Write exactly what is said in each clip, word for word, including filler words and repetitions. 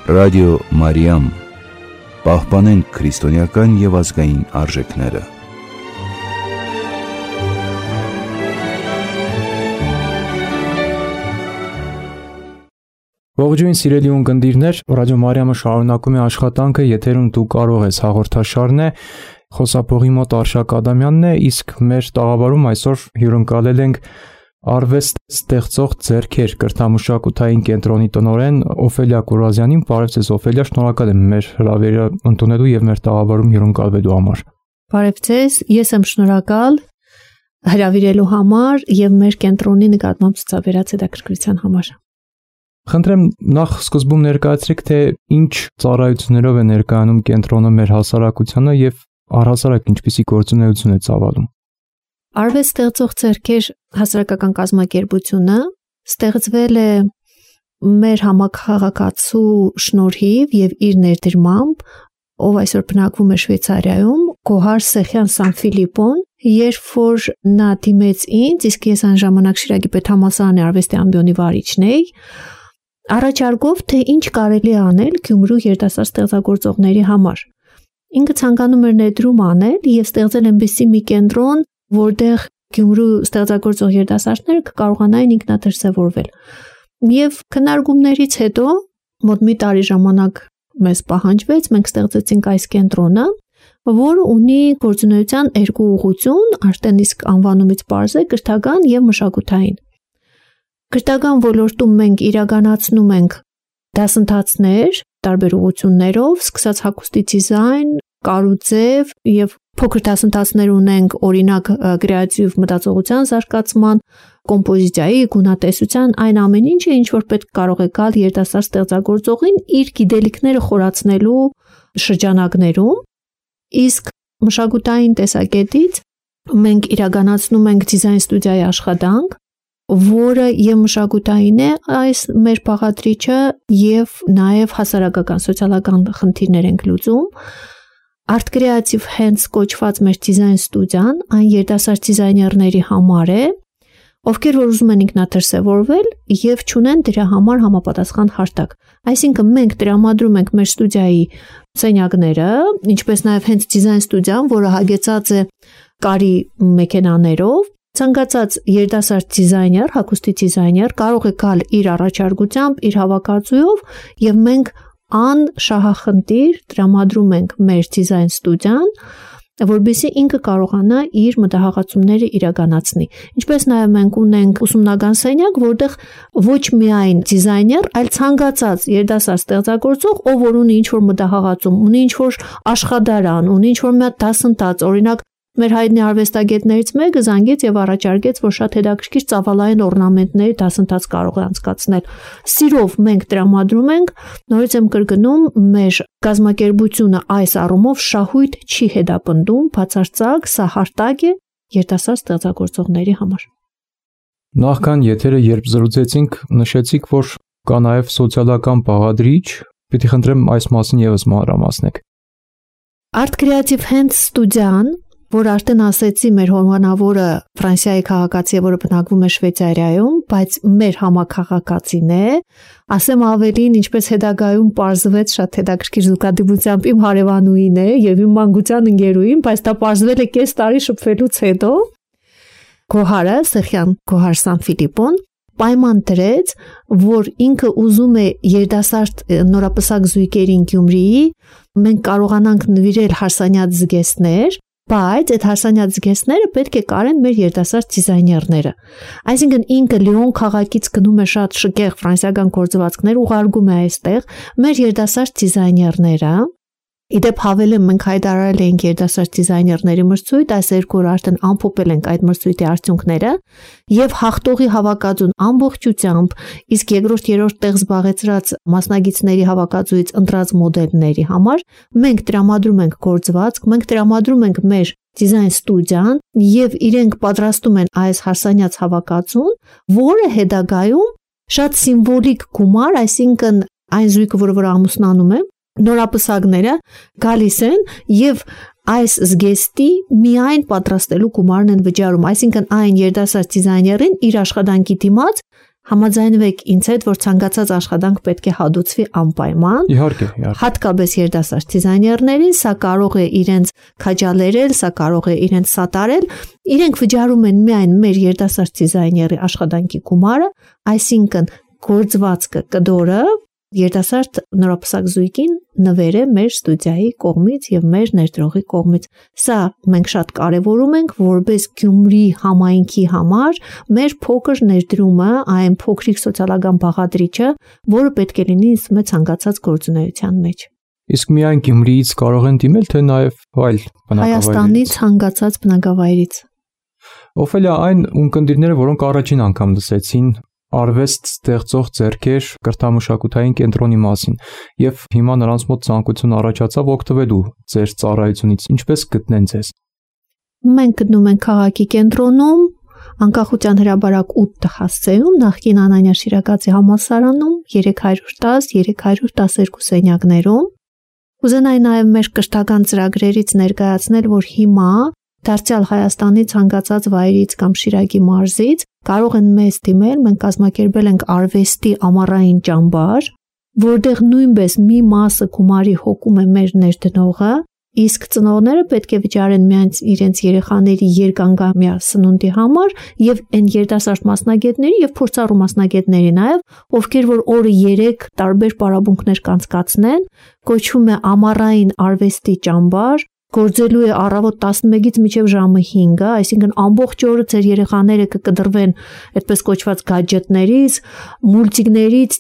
Ռադիո Մարիամ, պահպանենք քրիստոնեական և ազգային արժեքները։ Ողջույն սիրելի ունկնդիրներ, Ռադիո Մարիամը շարունակում է աշխատանքը, եթերում դու կարող ես հաղորդաշարն է, խոսափողի մոտ Արշակ Ադամյանն է, իսկ մեր տաղավարում այսօր հյուրընկալել ենք Արվեստ ստեղծող ձեռքեր կրթամշակութային կենտրոնի տնօրեն Օֆելիա Կուրազյանին։ Բարև ձեզ Օֆելիա, շնորհակալ եմ մեր հրավերը ընդունելու եւ մեր տաղավարում հյուրընկալվելու համար։ Բարև ձեզ, ես եմ շնորհակալ հրավիրելու համար եւ մեր կենտրոնի նկատմամբ ցուցաբերած հետաքրքրության համար։ Խնդրեմ նախ սկզբում ներկայացրեք, թե ինչ ծառայություններով է ներկայանում կենտրոնը մեր հասարակությանը եւ առհասարակ ինչպիսի գործունեություն է ծավալում։ Արվեստ ստեղծող ձեռքեր հասարակական կազմակերպությունը ստեղծվել է մեր համակարգացու շնորհիվ եւ իր ներդրմամբ, ով այսօր բնակվում է Շվեյցարիայում, Գոհար Սեխյան Սանֆիլիպոն, երբ որ նա դիմեց ինձ, իսկ ես այն ժամանակ Շիրակի պետհամալսարանի արվեստի ամբիոնի վարիչն էի, առաջարկով, թե ինչ կարելի է անել Գյումրու երիտասարդ ստեղծագործողների համար։ Ինքը ցանկանում էր ներդրում անել եւ ստեղծել այնպիսի մի կենտրոն, որտեղ Գյումրու ստեղծագործող երիտասարդները կկարողանային ինքնադրսևորվել։ Եվ քննարկումներից հետո մոտ մի տարի ժամանակ մեզ պահանջվեց, մենք ստեղծեցինք այս կենտրոնը, որը ունի գործունեության երկու ուղղություն, արդեն իսկ անվանումից պարզ է, կրթական եւ մշակութային։ Կրթական ոլորտում մենք իրականացնում ենք դասընթացներ տարբեր ուղղություններով, սկսած հագուստի դիզայն, կարուձև եւ փոքր դասընթացներ ունենք, օրինակ կրեատիվ մտածողության զարգացման, կոմպոզիցիայի, գունատեսության, այն ամեն ինչը, ինչ որ պետք կարող է գալ երիտասարդ ստեղծագործողին իր գիտելիքները խորացնելու շրջանակներում, իսկ մշակութային տեսակետից մենք իրականացնում ենք դիզայն ստուդիայի աշխատանք, որը եւ մշակութային է այս մեր բաղադրիչը եւ նաեւ հասարակական սոցիալական խնդիրներ ենք լուծում։ Art Creative Hands կոչված մեր դիզայն ստուդիան այն երիտասարդ դիզայներների համար է, ովքեր որ ուզում են ինքնադրսևորվել եւ չունեն դրա համար համապատասխան հարթակ։ Այսինքն մենք տրամադրում ենք մեր ստուդիայի սենյակները, ինչպես նաեւ հենց դիզայն ստուդիան, որը հագեցած է կարի մեքենաներով, ցանկացած երիտասարդ դիզայներ, հագուստի դիզայներ կարող է գալ իր առաջարկությամբ, իր հավաքածուով եւ մենք անշահախնդիր տրամադրում ենք մեր դիզայն ստուդիան, որովհետեւ ինքը կարողանա իր մտահղացումները իրականացնի։ Ինչպես նաեւ մենք ունենք ուսումնական սենյակ, որտեղ ոչ միայն դիզայներ, այլ ցանկացած երիտասարդ ստեղծագործող, ով որ ունի ինչ-որ մտահղացում, ունի ինչ-որ աշխատարան, ունի ինչ-որ մի հատ դասընթաց, օրինակ մեր հայտնի արվեստագետներից մեկը զանգեց եւ առաջարկեց, որ շատ հետաքրքիր ծավալային օրնամենտների դասընթաց կարող է անցկացնել։ Սիրով մենք տրամադրում ենք, նորից եմ կրկնում, մեր կազմակերպությունը այս առումով շահույթ չի հետապնդում, բացարձակ սա հարթակ է երիտասարդ ստեղծագործողների համար։ Նախքան եթերը երբ զրուցեցինք, նշեցիք, որ կա նաեւ սոցիալական բաղադրիչ, պիտի խնդրեմ այս մասին եւս մանրամասնեք։ Art Creative Hands ստուդիան, որ արդեն ասեցի մեր հորմանավորը Ֆրանսիայի քաղաքացի է, որը բնակվում է Շվեյցարիայում, բայց մեր համակարգացին է, ասեմ ավելին, ինչպես հետագայում պարզվեց շատ հետաքրքիր զուգադիպությամբ իմ հարևանուին է եւ իմ մանկության ընկերուին, բայց դա պարզվել է կես տարի շփվելուց հետո, Գոհարը Սեխյան Գոհար Սանֆիլիպոն պայման դրեց, որ ինքը ուզում է երիտասարդ նորապսակ զույգերին Գյումրիի մենք կարողանանք նվիրել հարսանյաց զգեստներ, բայց այդ հարսանյաց զգեստները պետք է կարեն մեր երիտասարդ դիզայներները։ Այսինքն ինքը Լիոն քաղաքից գնում է շատ շքեղ ֆրանսիական գործվածքներ, ուղարկում է այստեղ մեր երիտասարդ դիզայներները։ Իդեպ հավելեմ, մենք հայտարարել ենք երիտասարդ դիզայներների մրցույթ, այս երկու օր արդեն ամփոփել ենք այդ մրցույթի արդյունքները եւ հաղթողի հավաքածուն ամբողջությամբ, իսկ երկրորդ երրորդ տեղ զբաղեցրած մասնագետների հավաքածուից ընտրած մոդելների համար մենք տրամադրում ենք գործվածք, մենք տրամադրում ենք մեր դիզայն ստուդիան եւ իրենք պատրաստում են այս հարսանյաց հավաքածուն, որը հետագայում շատ սիմվոլիկ գումար, այսինքն այն զույգը, որը որ ամուսնանում է, նորապսակները գալիս են եւ այս զգեստի միայն պատրաստելու գումարն են վճարում, այսինքն այն երիտասարդ դիզայներին իր աշխատանքի դիմաց Համաձայնվեք ինձ հետ, որ ցանկացած աշխատանք պետք է հադուցվի անպայման։ Իհարկե, իհարկե։ Հատկապես երիտասարդ դիզայներներին սա կարող է իրենց քաջալերել, սա կարող է իրենց սատարել։ Իրենք վճարում են միայն մեր երիտասարդ դիզայների աշխատանքի գումարը, այսինքն գործվածքը, կդորը երիտասարդ նորապսակ զույգին նվեր է մեր ստուդիայի կողմից եւ մեր ներդրողի կողմից։ Սա մենք շատ կարեւորում ենք, որպես Գյումրի համայնքի համար մեր փոքր ներդրումը, այն փոքրիկ սոցիալական բաղադրիչը, որը պետք է լինի ինձ ցանկացած գործունեության մեջ։ Իսկ միայն Գյումրիից կարող են դիմել, թե նաեւ այլ բնակավայրերից։ Հայաստանի ցանկացած բնակավայրից։ Օֆելիա, այն ունկնդիրները, որոնք առաջին անգամ լսեցին արվեստ ստեղծող ձեռքեր կրթամշակութային կենտրոնի մասին եւ հիմա նրանց մոտ ցանկություն առաջացավ օգտվելու ձեր ծառայությունից, ինչպես գտնեն ձեզ։ Մենք գտնում ենք քաղաքի կենտրոնում, Անկախության հրապարակ ութ տղասեում, նախկին Անանյա Շիրակացի համալսարանում, երեք հարյուր տաս երեք հարյուր տասներկու սենյակներում։ Կուզենայի նաեւ մեր կրթական ծրագրերից ներկայացնել, որ հիմա դարձյալ Հայաստանի ցանկացած վայրից կամ Շիրակի մարզից կարող են մեզ դիմել, մենք կազմակերպել ենք արվեստի ամառային ճամբար, որտեղ նույնպես մի մասը գումարի հոգում է մեր ներդնողը, իսկ ծնողները պետք է վճարեն միայն իրենց երեխաների երկանգամյա սնունդի համար եւ այն երիտասարդ մասնագետների եւ փորձառու մասնագետների նաեւ, ովքեր որ օրը երեք տարբեր պարապմունքներ կանցկացնեն, կոչվում է ամառային արվեստի ճամբար, գործելու է առավոտ տասնմեկից մինչև ժամը հինգը, այսինքն ամբողջ օրը ձեր երեխաները կկտրվեն այդպես կոչված գadgetներից, մուլտիկներից,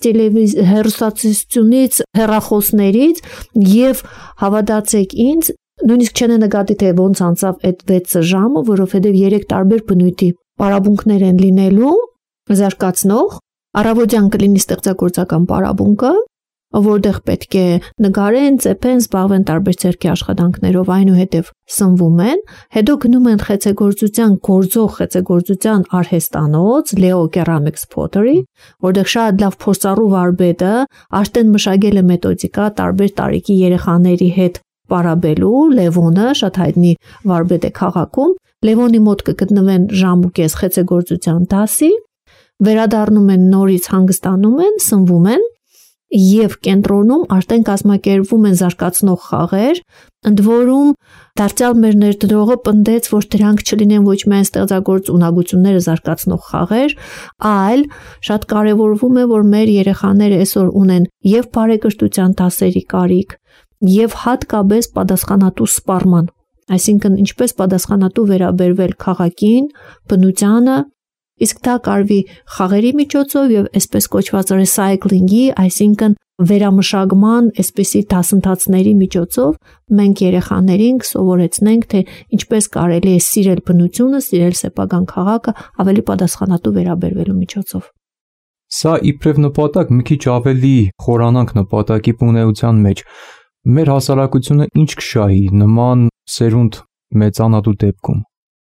հեռուստացույցից, հեռախոսներից եւ հավատացեք ինձ, նույնիսկ չեն նկատի թե ոնց անցավ այդ վեց ժամը, որովհետեւ երեք տարբեր բնույթի պարապմունքներ են լինելու, զարգացնող, առավոտյան կլինի ստեղծագործական պարապմունքը, որտեղ պետք է նկարեն, ծեփեն, զբաղվեն տարբեր ձեռքի աշխատանքներով, այնուհետև սնվում են, հետո գնում են խեցեգործության, գործող խեցեգործության արհեստանոց, Leo Ceramics Pottery, որտեղ շատ լավ փորձառու վարպետը արդեն մշակել է մեթոդիկա տարբեր տարիքի երեխաների հետ պարաբելու, Լևոնը շատ հայտնի վարպետ է քաղաքում, Լևոնի մոտ կգտնվեն ժամ ու կես խեցեգործության դասի, վերադառնում են նորից հանգստանում են, սնվում են եւ կենտրոնում արդեն կազմակերպվում են զարգացնող խաղեր, ընդ որում դարձյալ մեր ներդրողը պնդեց, որ դրանք չլինեն ոչ միայն ստեղծագործ ունակությունները զարգացնող խաղեր, այլ շատ կարեւորվում է, որ մեր երեխաները այսօր ունեն եւ բարեկրթության դասերի կարիք, եւ հատկապես պատասխանատու սպառման, այսինքն ինչպես պատասխանատու վերաբերվել քաղաքին, բնությանը, իսկ դա կարվի խաղերի միջոցով եւ այսպես կոչված recycling-ի, այսինքն վերամշակման, այսպիսի դասընթացների միջոցով մենք երեխաներին սովորեցնենք, թե ինչպես կարելի է սիրել բնությունը, սիրել սեփական քաղաքը ավելի պատասխանատու վերաբերվելու միջոցով։ Սա իբրև նպատակ մի քիչ ավելի խորանանք նպատակի բունեության մեջ։ Մեր հասարակությունը ինչ կշահի նման սերունդ մեծանալու դեպքում։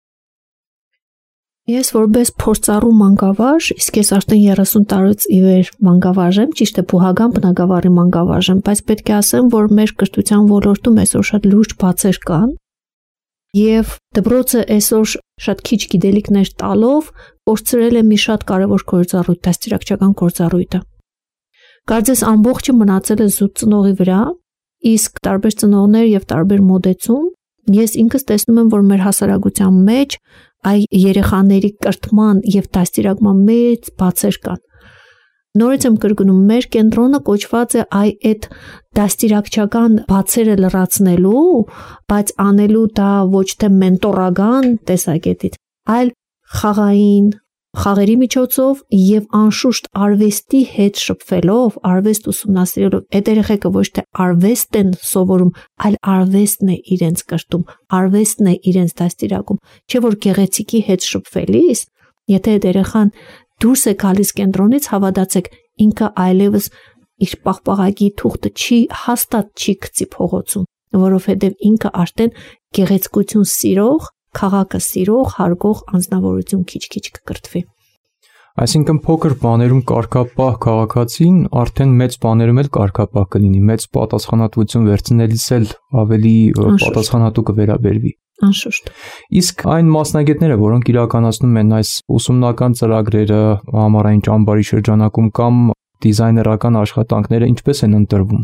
Ես որպես փորձառու մանկավարժ, իսկ ես արդեն երեսուն տարուց ի վեր մանկավարժ եմ, ճիշտ է փուհական բնակավարի մանկավարժ եմ, բայց պետք է ասեմ, որ մեր կրթության ոլորտում այսօր շատ լուրջ բացեր կան, եւ դպրոցը այսօր շատ քիչ գիտելիքներ տալով կորցրել է մի շատ կարևոր գործառույթ, դաստիարակչական գործառույթը։ Կարծես ամբողջը մնացել է զուտ ծնողի վրա, իսկ տարբեր ծնողներ եւ տարբեր մոդեցում ես ինքս տեսնում եմ, որ մեր հասարակության մեջ այ երեխաների կրթման եւ դաստիարակման մեծ բացեր կան։ Նորից եմ կրկնում, մեր կենտրոնը կոչված է այ այդ դաստիարակչական բացերը լրացնելու, բայց անելու դա ոչ թե մենտորական տեսակետից, այլ խաղային, խաղերի միջոցով եւ անշուշտ արվեստի հետ շփվելով, արվեստ ուսումնասիրելով, այդ երեխեքը ոչ թե արվեստ են սովորում, այլ արվեստն է իրենց կրթում, արվեստն է իրենց դաստիարակում, չէ որ գեղեցիկի հետ շփվելիս, եթե այդ երեխան դուրս է գալիս կենտրոնից, հավատացեք, ինքը այլևս իր պաղպաղակի թուղթը չի հաստատ չի գցի փողոցում, որովհետեւ ինքը արդեն գեղեցկություն սիրող, քաղաքը սիրող, հարգող անձնավորություն քիչ-քիչ կկրթվի։ Այսինքն փոքր բաներում կարգապահ քաղաքացին արդեն մեծ բաներում էլ կարգապահ կլինի, մեծ պատասխանատվություն վերցնելիս էլ ավելի պատասխանատու կվերաբերվի։ Անշուշտ։ Իսկ այն մասնագետները, որոնք իրականացնում են այս ուսումնական ծրագրերը համառային ճամբարի շրջանակում կամ դիզայներական աշխատանքները, ինչպես են ընտրվում։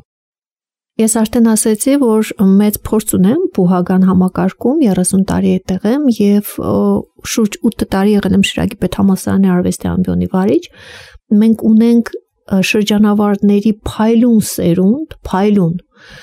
Ես արդեն ասացի, որ մեծ փորձ ունեմ բուհական համակարգում, երեսուն տարի այդտեղ եմ եւ շուրջ ութ տարի եղել եմ Շիրակի պետհամալսարանի արվեստի ամբիոնի վարիչ։ Մենք ունենք շրջանավարտների փայլուն սերունդ, փայլուն։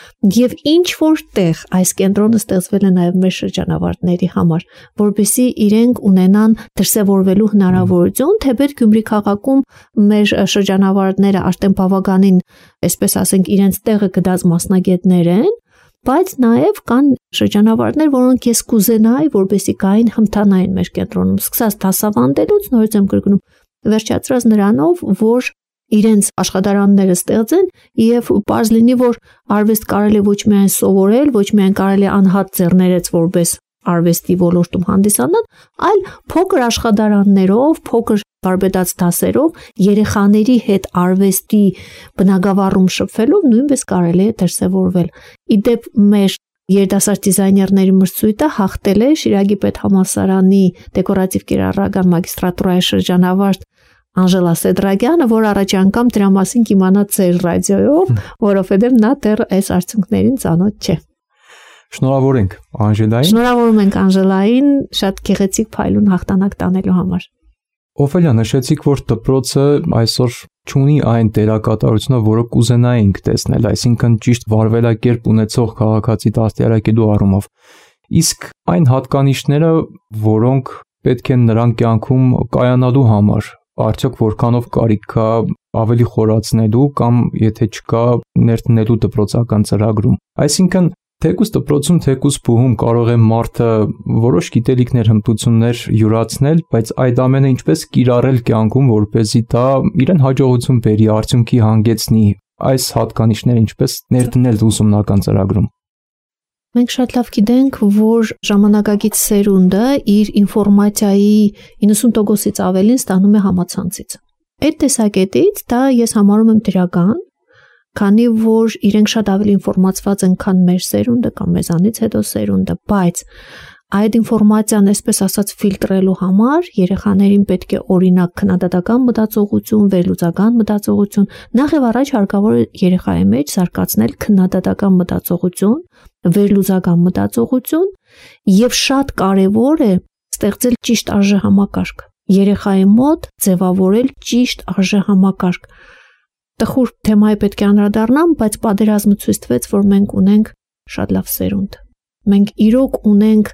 Եվ ինչ որտեղ այս կենտրոնը ստեղծվել է նաև մեր շրջանավարտների համար, որպեսզի իրենք ունենան դրսևորվելու հնարավորություն, թեպետ Գյումրի քաղաքում մեր շրջանավարտները արդեն բավականին, այսպես ասենք, իրենց տեղը գտած մասնագետներ են, բայց նաև կան շրջանավարտներ, որոնք ես կուզենայի, որպեսզի գային հմթանային մեր կենտրոնում, սկսած դասավանդելուց, նորից եմ կրկնում, վերջացրած նրանով, որ իրենց աշխատարանները ստեղծեն եւ պարզ լինի, որ արվեստ կարելի ոչ միայն սովորել, ոչ միայն կարելի անհատ ձեռներեց որպես արվեստի ոլորտում հանդիսանալ, այլ փոքր աշխատարաններով, փոքր վարպետաց դասերով երեխաների հետ արվեստի բնագավառում շփվելով նույնպես կարելի է դրսևորվել։ Իդեպ մեր երիտասարդ դիզայներների մրցույթը հաղթել է Շիրակի պետհամալսարանի դեկորատիվ կիրառական մագիստրատուրայի շրջանավարտ Անժելա Սեդրագյանը, որ առաջ անգամ դրա մասին կիմանաց ձեր ռադիոյով, որովհետև նա դեռ այս արդյունքներին ծանոթ չէ։ Շնորհավոր ենք Անժելային։ Շնորհավորում ենք Անժելային շատ գեղեցիկ փայլուն հաղթանակ տանելու համար։ Օֆելիա, նշեցիք, որ դպրոցը այսօր չունի այն դերակատարությունը, որը կուզենայինք տեսնել, այսինքն ճիշտ վարվելակերպ ունեցող քաղաքացի դաստիարակելու առումով։ Իսկ այն հատկանիշները, որոնք պետք են նրան կյանքում կայանալու համար, արդյոք որքանով կարիք կա ավելի խորացնելու կամ եթե չկա ներդնելու դպրոցական ծրագրում։ Այսինքն թեկուզ դպրոցում, թեկուզ բուհում կարող է մարդը որոշ գիտելիքներ, հմտություններ յուրացնել, բայց այդ ամենը ինչպես կիրառել կյանքում, որպեսզի դա իրեն հաջողություն բերի, արդյունքի հանգեցնի, այս հատկանիշները ինչպես ներդնել ուսումնական ծրագրում։ Մենք շատ լավ գիտենք, որ ժամանակակից սերունդը իր ինֆորմացիայի իննսուն տոկոսից ավելին ստանում է համացանցից։ Այդ տեսակետից դա ես համարում եմ դրական, քանի որ իրենք շատ ավելի ինֆորմացված են, քան մեր սերունդը կամ մեզանից հետո սերունդը, բայց այդ ինֆորմացիան, այսպես ասած, ֆիլտրելու համար երեխաներին պետք է օրինակ քննադատական մտածողություն, վերլուծական մտածողություն, նախ եւ առաջ հարկավոր է երեխայի մեջ զարգացնել քննադատական մտածողություն, վերլուծական մտածողություն եւ շատ կարեւոր է ստեղծել ճիշտ արժեհամակարգ։ Երեխայի մոտ ձևավորել ճիշտ արժեհամակարգ։ Տխուր թեմայի պետք է անդրադառնամ, բայց պատերազմը ցույց տվեց, որ մենք ունենք շատ լավ սերունդ։ Մենք իրոք ունենք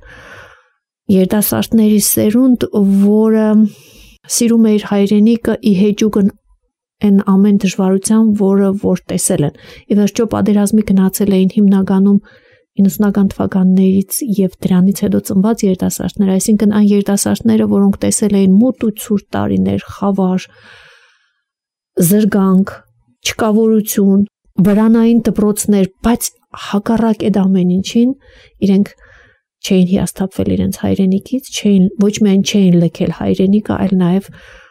երիտասարդների սերունդ, որը սիրում է իր հայրենիքը ի հեճուկն այն ամեն դժվարության, որը որ տեսել են։ Ի վերջո պատերազմի գնացել էին հիմնականում իննսունական թվականներից եւ դրանից հետո ծնված երիտասարդներ, այսինքն այն երիտասարդները, որոնք տեսել էին մութ ու ցուրտ տարիներ, խավար, զրկանք, չկավորություն, վրանային դպրոցներ, բայց հակառակ այդ ամեն ինչին իրենք չէին հիասթափվել իրենց հայրենիքից, չէին ոչ միայն չէին լքել հայրենիքը, այլ նաև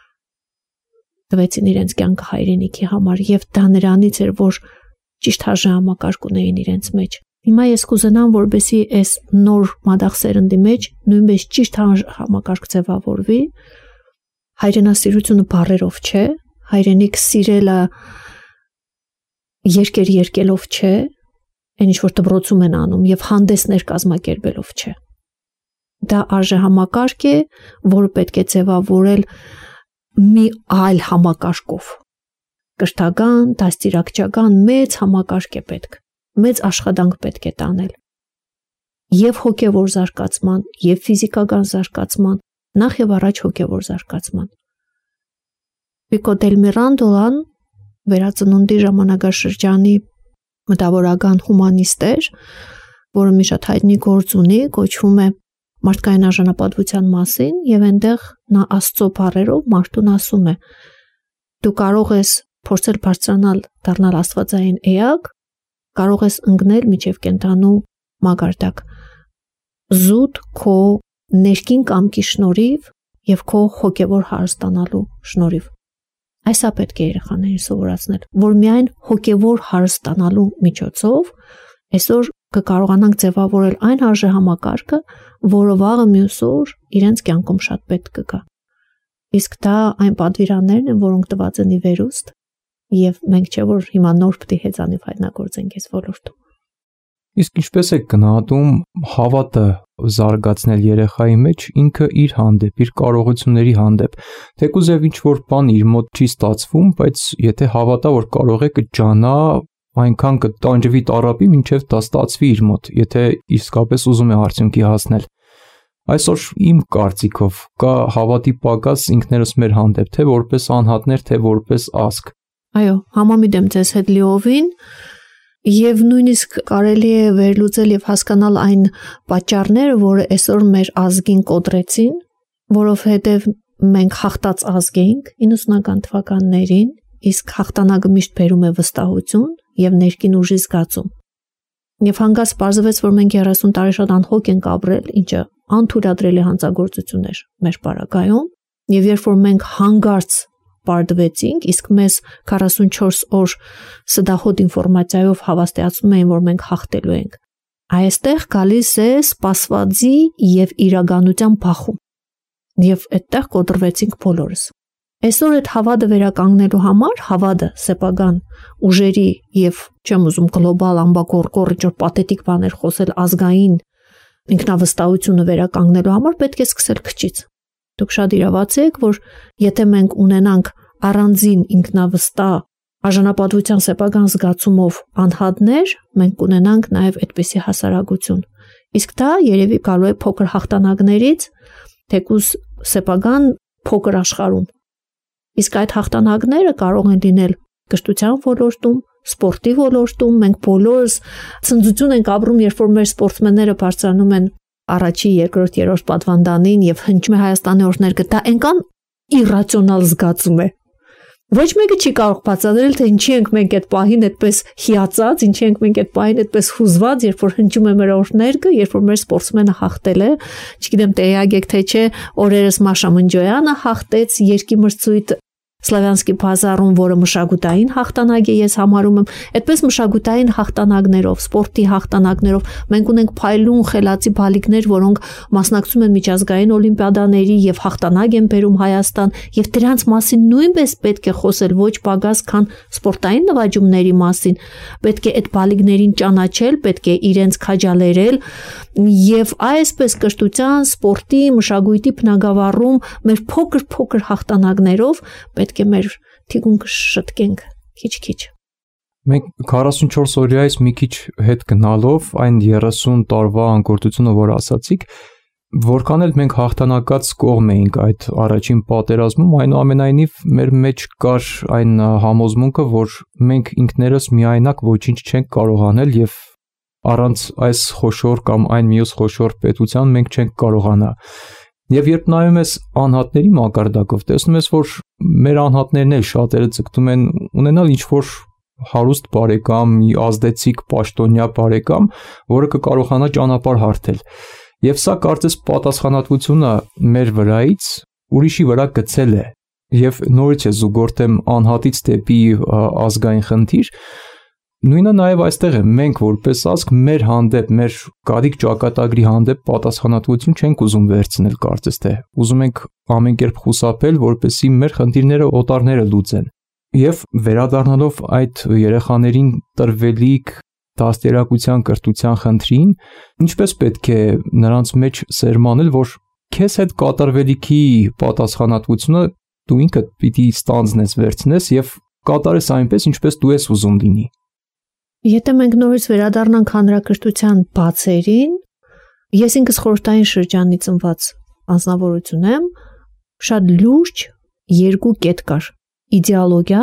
տվեցին իրենց կյանքը հայրենիքի համար եւ դա նրանից էր, որ ճիշտ հաշվամակարգ ունեին իրենց մեջ։ Հիմա ես կուզենամ, որպեսզի այս նոր մադաղ սերնդի մեջ նույնպես ճիշտ համակարգ ձևավորվի։ Հայրենասիրությունը բառերով չէ, հայրենիք սիրելը երկեր երկելով չէ, այն ինչ որ դպրոցում են անում եւ հանդեսներ կազմակերպելով չէ։ Դա արժեհամակարգ է, որը պետք է ձևավորել մի այլ համակարգով։ Կրթական, դաստիարակչական մեծ համակարգ է պետք։ Մեծ աշխատանք պետք է տանել։ Եվ հոգևոր զարգացման, եւ ֆիզիկական զարգացման, նախ եւ առաջ հոգևոր զարգացման։ Պիկո դել Միրանդոլան վերածնունդի ժամանակաշրջանի մտավորական հումանիստ էր, որը մի շատ հայտնի գործ ունի, կոչվում է մարդկային արժանապատվության մասին, եւ այնտեղ նա Աստծո բառերով մարդուն ասում է. դու կարող ես փորձել բարձրանալ, դառնալ աստվածային էակ, կարող ես ընկնել միջև կենթանու մակարդակ, զուտ քո ներքին կամքի շնորհիվ եւ քո հոգեվոր հարստանալու շնորհիվ։ Այսա պետք է երեխաներին սովորացնել, որ միայն հոգեվոր հարստանալու միջոցով այսօր կկարողանանք ձևավորել այն արժեհամակարգը, որը վաղը մյուս օր իրենց կյանքում շատ պետք կգա։ Իսկ դա այն պատվիրաններն են, որոնք տված են ի վերուստ, եւ մենք չէ որ հիմա նոր պետք է հեծանիվ հայտնագործենք այս ոլորտում։ Իսկ ինչպես է գնահատում հավատը զարգացնել երեխայի մեջ ինքը իր հանդեպ, իր կարողությունների հանդեպ, թեկուզ եւ ինչ որ բան իր մոտ չի ստացվում, բայց եթե հավատա, որ կարող է կճանա, այնքան կտանջվի տարապի, մինչև դա ստացվի իր մոտ, եթե իսկապես ուզում է արդյունքի հասնել։ Այսօր իմ կարծիքով կա հավատի պակաս ինքներս մեր հանդեպ, թե որպես անհատներ, թե որպես ազգ։ Այո, համամիտ եմ ձեզ հետ լիովին, եւ նույնիսկ կարելի է վերլուծել եւ հասկանալ այն պատճառները, որը այսօր մեր ազգին կոտրեցին, որովհետեւ մենք հաղթած ազգ էինք իննսունական թվականներին, իսկ հաղթանակը միշտ բերում է վստահություն եւ ներքին ուժի զգացում։ Եվ հանգած պարզվեց, որ մենք երեսուն տարի շատ անհոգ ենք ապրել, ինչը անթույլատրելի հանցագործություն էր մեր պարագայում, եւ երբ որ մենք հանգարց պարտվեցինք, իսկ մեզ քառասունչորս օր սդահոտ ինֆորմացիայով հավաստիացնում էին, որ մենք հաղթելու ենք։ Այստեղ գալիս է սպասվածի եւ իրականության բախում։ Եվ այդտեղ կոտրվեցինք բոլորս։ Այսօր այդ հավատը վերականգնելու համար, հավատը սեփական ուժերի եւ չեմ ուզում գլոբալ ամբակորկոր ինչ-որ պաթետիկ բաներ խոսել ազգային ինքնավստահությունը վերականգնելու համար պետք է սկսել քչից։ Դուք շատ իրավացի եք, որ եթե մենք ունենանք առանձին ինքնավստահ արժանապատվության սեփական զգացումով անհատներ, մենք կունենանք նաև այդպիսի հասարակություն։ Իսկ դա երևի գալու է փոքր հաղթանակներից, թեկուզ սեփական փոքր աշխարհում։ Իսկ այդ հաղթանակները կարող են լինել կրթության ոլորտում, սպորտի ոլորտում, մենք բոլորս ցնծություն ենք ապրում, երբ որ մեր սպորտսմենները բարձրանում են առաջի, երկրորդ, երրորդ պատվանդանին եւ հնչում է Հայաստանի օրհներգը, դա այնքան իրացիոնալ զգացում է։ Ոչ մեկը չի կարող բացատրել, թե ինչի ենք մենք այդ պահին այդպես հիացած, ինչի ենք մենք այդ պահին այդպես հուզված, երբ որ հնչում է մեր օրհներգը, երբ որ մեր սպորտսմենը հաղթել է, չգիտեմ տեղյակ եք թե չէ, օրերս Մաշա Մնջոյանը հաղթեց երկի մրցույթ Սլավյանսկի բազարում, որը մշակութային հաղթանակ է, ես համարում եմ, այդպես մշակութային հաղթանակներով, սպորտի հաղթանակներով մենք ունենք փայլուն խելացի բալիկներ, որոնք մասնակցում են միջազգային օլիմպիադաների եւ հաղթանակ են բերում Հայաստան, եւ դրանց մասին նույնպես պետք է խոսել ոչ պակաս, քան սպորտային նվաճումների մասին, պետք է այդ բալիկներին ճանաչել, պետք է իրենց քաջալերել եւ այսպես կրթության, սպորտի, մշակույթի բնագավառում մեր փոքր-փոքր հաղթանակներով պետք է մեր թիկունքը շտկենք քիչ-քիչ։ Մենք քառասունչորս օրյայից մի քիչ հետ գնալով այն երեսուն տարվա անկորդությունը, որ ասացիք, որքան էլ մենք հաղթանակած կողմ էինք այդ առաջին պատերազմում, այնուամենայնիվ մեր մեջ կար այն համոզմունքը, որ մենք ինքներս միայնակ ոչինչ չենք կարող անել եւ առանց այս խոշոր կամ այն մյուս խոշոր պետության մենք չենք կարողանա։ Եվ երբ նայում ես անհատների մակարդակով, տեսնում ես, որ մեր անհատներն էլ շատերը ձգտում են ունենալ ինչ-որ հարուստ բարեկամ, ազդեցիկ պաշտոնյա բարեկամ, որը կկարողանա ճանապարհ հարթել։ Եվ սա կարծես պատասխանատվությունը մեր վրայից ուրիշի վրա գցել է։ Եվ նորից է զուգորդեմ անհատից դեպի ազգային խնդիր։ Նույնը նաև այստեղ է, մենք որպես ազգ մեր հանդեպ, մեր գարիկ ճակատագրի հանդեպ պատասխանատվություն չենք ուզում վերցնել, կարծես թե ուզում ենք ամեն կերպ խուսափել, որպեսզի մեր խնդիրները օտարները լուծեն։ Եվ վերադառնալով այդ երեխաներին տրվելիք դաստիարակության կրթության խնդրին, ինչպես պետք է նրանց մեջ սերմանել, որ քեզ հետ կատարվելիքի պատասխանատվությունը դու ինքդ պիտի ստանձնես, վերցնես եւ կատարես այնպես, ինչպես դու ես ուզում լինի։ Եթե մենք նորից վերադառնանք հանրակրթության բացերին, ես ինքս խորհրդային շրջանի ծնված անձնավորություն եմ, շատ լուրջ երկու կետ կար՝ իդեոլոգիա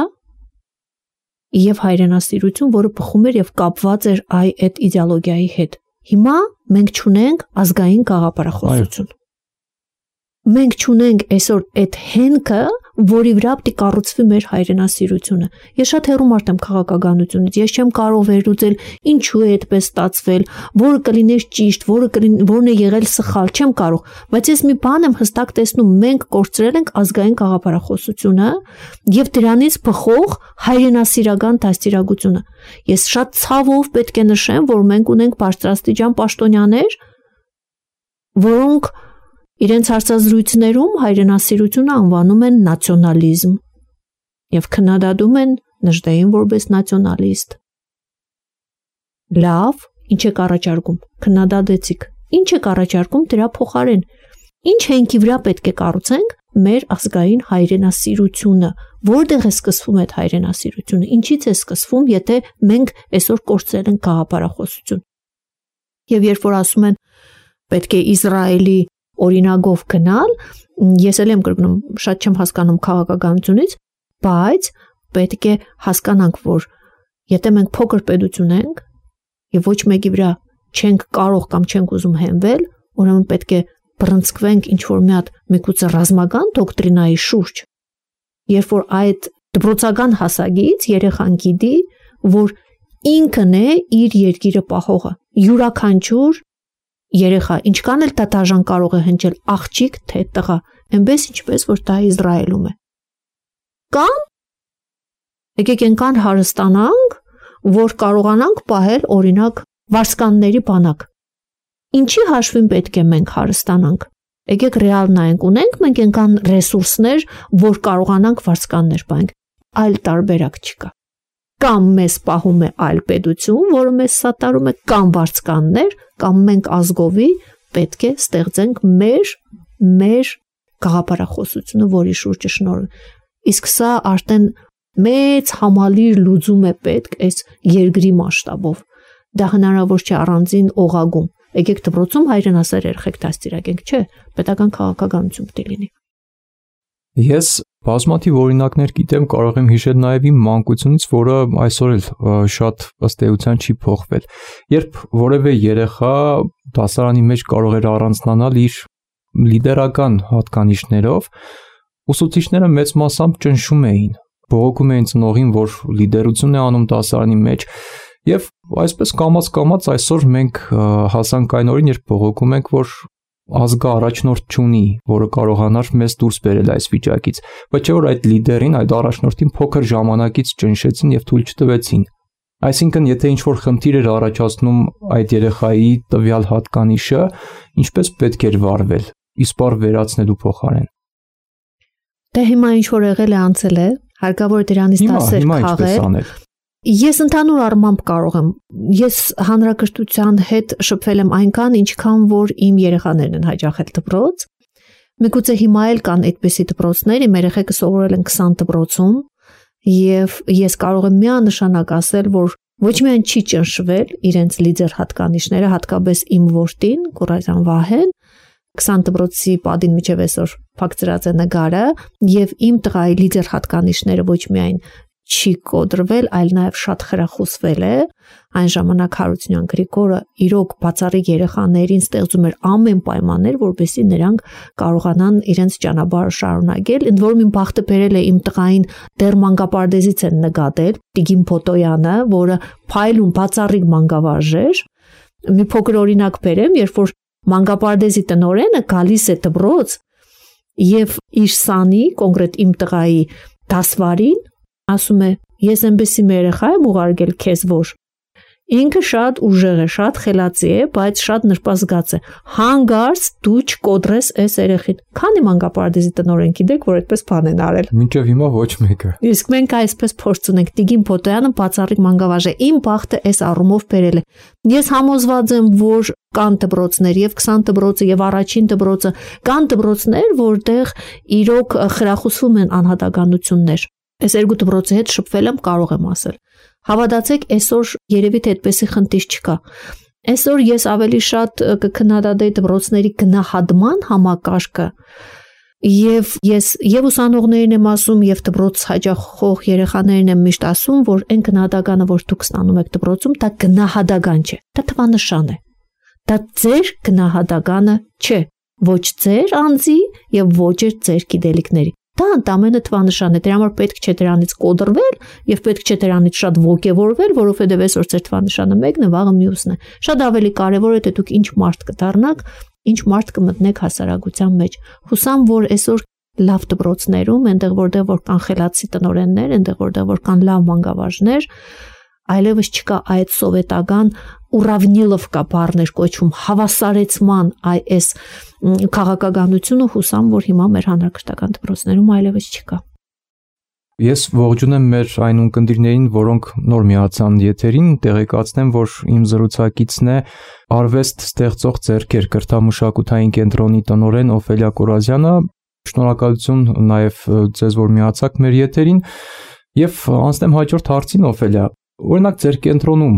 եւ հայրենասիրություն, որը բխում էր եւ կապված էր այ այդ իդեոլոգիայի հետ։ Հիմա մենք չունենք ազգային գաղափարախոսություն։ Մենք չունենք այսօր այդ հենքը, որի վրա պետք է կառուցվի մեր հայրենասիրությունը։ Ես շատ հեռու մարդ եմ քաղաքականությունից, ես չեմ կարող վերլուծել ինչու է այդպես ստացվել, որը կլիներ ճիշտ, որը որն է եղել սխալ, չեմ կարող, բայց ես մի բան եմ հստակ տեսնում, մենք կորցրել ենք ազգային գաղափարախոսությունը եւ դրանից բխող հայրենասիրական դաստիարակությունը։ Ես շատ ցավով պետք է նշեմ, որ մենք ունենք բարձրաստիճան պաշտոնյաներ, որոնք իրենց հարցազրույցներում հայրենասիրությունը անվանում են նացիոնալիզմ եւ քննադատում են Նժդեին որպես նացիոնալիստ։ Լավ, ինչ եք առաջարկում, քննադատեցիք, ինչ եք առաջարկում դրա փոխարեն, ինչ հենքի վրա պետք է կառուցենք մեր ազգային հայրենասիրությունը, որտեղ է սկսվում այդ հայրենասիրությունը, ինչից է սկսվում, եթե մենք այսօր կորցրել ենք գաղափարախոսություն։ Եվ երբ որ ասում են պետք է Իսրայելի օրինագով գնալ, ես էլ եմ կրկնում, շատ չեմ հասկանում քաղաքականությունից, բայց պետք է հասկանանք, որ եթե մենք փոքր պետություն ենք եւ ոչ մեկի վրա չենք կարող կամ չենք ուզում հենվել, ուրեմն պետք է բռնցքվենք ինչ որ մի հատ միգուցե ռազմական դոկտրինայի շուրջ, երբ որ այդ դպրոցական հասակից երեխան գիտի, որ ինքն է իր երկիրը պահողը, յուրաքանչյուր երեխա, ինչքան էլ դա դաժան կարող է հնչել աղջիկ թե տղա, այնպես ինչպես որ դա Իսրայելում է։ Կամ եկեք ենքան հարստանանք, որ կարողանանք պահել օրինակ վարսկանների բանակ։ Ինչի հաշվին պետք է մենք հարստանանք։ Եկեք ռեալ նայենք, ունենք մենք ենքան ռեսուրսներ, որ կարողանանք վարսկաններ պահենք, այլ տարբերակ չկա։ Կամ մեզ պահում է այլ պետություն, որը մեզ սատարում է, կամ վարձկաններ, կամ մենք ազգովի պետք է ստեղծենք մեր մեր գաղափարախոսությունը, որի շուրջը շնորհ։ Իսկ սա արդեն մեծ համալիր լուծում է պետք այս երկրի մասշտաբով։ Դա հնարավոր չէ առանձին օղագում։ Եկեք դպրոցում հայրենասեր երեխեք դաստիարակենք, չէ, պետական քաղաքականություն պետք է լինի։ Ես բազմաթիվ օրինակներ գիտեմ, կարող եմ հիշել նաև իմ մանկությունից, որը այսօր էլ շատ ըստ էության չի փոխվել։ Երբ որևէ երեխա դասարանի մեջ կարող էր առանձնանալ իր լիդերական հատկանիշներով, ուսուցիչները մեծ մասամբ ճնշում էին, բողոքում էին ծնողին, որ լիդերություն է անում դասարանի մեջ, եւ այսպես կամաց-կամաց այսօր մենք հասանք այն օրին, երբ բողոքում ենք, որ ազգը առաջնորդ չունի, որը կարողանար մեզ դուրս բերել այս վիճակից, բայց չէ որ այդ լիդերին, այդ առաջնորդին փոքր ժամանակից ճնշեցին եւ թույլ չտվեցին։ Այսինքն, եթե ինչ-որ խնդիր էր առաջացնում այդ երեխայի տվյալ հատկանիշը, ինչպես պետք էր վարվել, իսպառ վերացնելու փոխարեն։ Դե հիմա ինչ-որ եղել է անցել է, հարկավոր դրանից դասեր քաղել։ Ես ընդհանուր առմամբ կարող եմ, ես հանրակրթության հետ շփվել եմ այնքան, ինչքան որ իմ երեխաներն են հաճախել դպրոց։ Միգուցե հիմա էլ կան այդպիսի դպրոցներ, իմ երեխեքը սովորել են քսան դպրոցում, եւ ես կարող եմ միանշանակ ասել, որ ոչ միայն չի ճնշվել իրենց լիդեր հատկանիշները, հատկապես իմ որդին, Կուրազյան Վահեն, քսան դպրոցի падին միջև այսօր փակցրած է նկարը, եւ իմ տղայի լիդեր հատկանիշները ոչ միայն չի կոտրվել, այլ նաև շատ խրախուսվել է։ Այն ժամանակ Հարությունյան Գրիգորը իրոք բացառիկ երեխաներին ստեղծում էր ամեն պայմաններ, որպեսզի նրանք կարողանան իրենց ճանապարհը շարունակել։ Ընդ որում իմ բախտը բերել է իմ տղային դեռ մանկապարտեզից են նկատել Տիգին Փոտոյանը, որը փայլուն բացառիկ մանկավարժ էր։ Մի փոքր օրինակ բերեմ, երբ որ մանկապարտեզի տնօրենը գալիս է դպրոց եւ իր սանի, կոնկրետ իմ տղայի դասվարին ասում է, ես այնպեսի երեխա եմ ուղարկել քեզ, որ ինքը շատ ուժեղ է, շատ խելացի է, բայց շատ նրբազգաց է։ Հանգարց դու չկոտրես այս երեխին։ Քանի մանկապարտեզի տնօրեն գիտեք, որ այդպես բան են արել։ Մինչև հիմա ոչ մեկը։ Իսկ մենք այսպես փորձ ունենք։ Տիգին Փոտոյանը բացառիկ մանկավարժ է։ Իմ բախտը այս առումով բերել է։ Ես համոզված եմ, որ կան դպրոցներ, եւ քսան դպրոցը եւ առաջին դպրոցը, կան դպրոցներ, որտեղ իրոք խրախուսվում են անհատականություններ։ Այս երկու դպրոցի հետ շփվել եմ, կարող եմ ասել։ Հավատացեք, այսօր երևի թե այդպեսի խնդիր չկա։ Այսօր ես ավելի շատ կքննադատեի դպրոցների գնահատման համակարգը, եւ ես եւ ուսանողներին եմ ասում, եւ դպրոց հաճախող երեխաներին եմ միշտ ասում, որ այն գնահատականը, որ դուք ստանում եք դպրոցում, դա գնահատական չէ, դա թվանշան է։ Դա ձեր գնահատականը չէ, ոչ ձեր անձի եւ ոչ ձեր գիտելիքների։ Դա ընդամենը թվանշան է, դրա համար պետք չէ դրանից կոտրվել եւ պետք չէ դրանից շատ ոգևորվել, որովհետեւ այսօր ձեր թվանշանը մեկն է, վաղը մյուսն է։ Շատ ավելի կարեւոր է թե դուք ինչ մարդ կդառնաք, ինչ մարդ կմտնեք հասարակության մեջ։ Հուսամ, որ այսօր լավ դպրոցներում, այնտեղ որտեղ որ կան խելացի տնօրեններ, այնտեղ որտեղ որ կան լավ մանկավարժներ, այլևս չկա այդ սովետական ուռավնիլովկա բառներ կոչվում հավասարեցման այս քաղաքականությունը, հուսամ, որ հիմա մեր հանրակրթական դպրոցներում այլևս չկա։ Ես ողջունեմ մեր այն ունկնդիրներին, որոնք նոր միացան եթերին, տեղեկացնեմ, որ իմ զրուցակիցն է արվեստ ստեղծող ձեռքեր կրթամշակութային կենտրոնի տնօրեն Օֆելիա Կորազյանը։ Շնորհակալություն նաև ձեզ, որ միացաք մեր եթերին, եւ անցնեմ հաջորդ հարցին, Օֆելիա։ Օրինակ ձեր կենտրոնում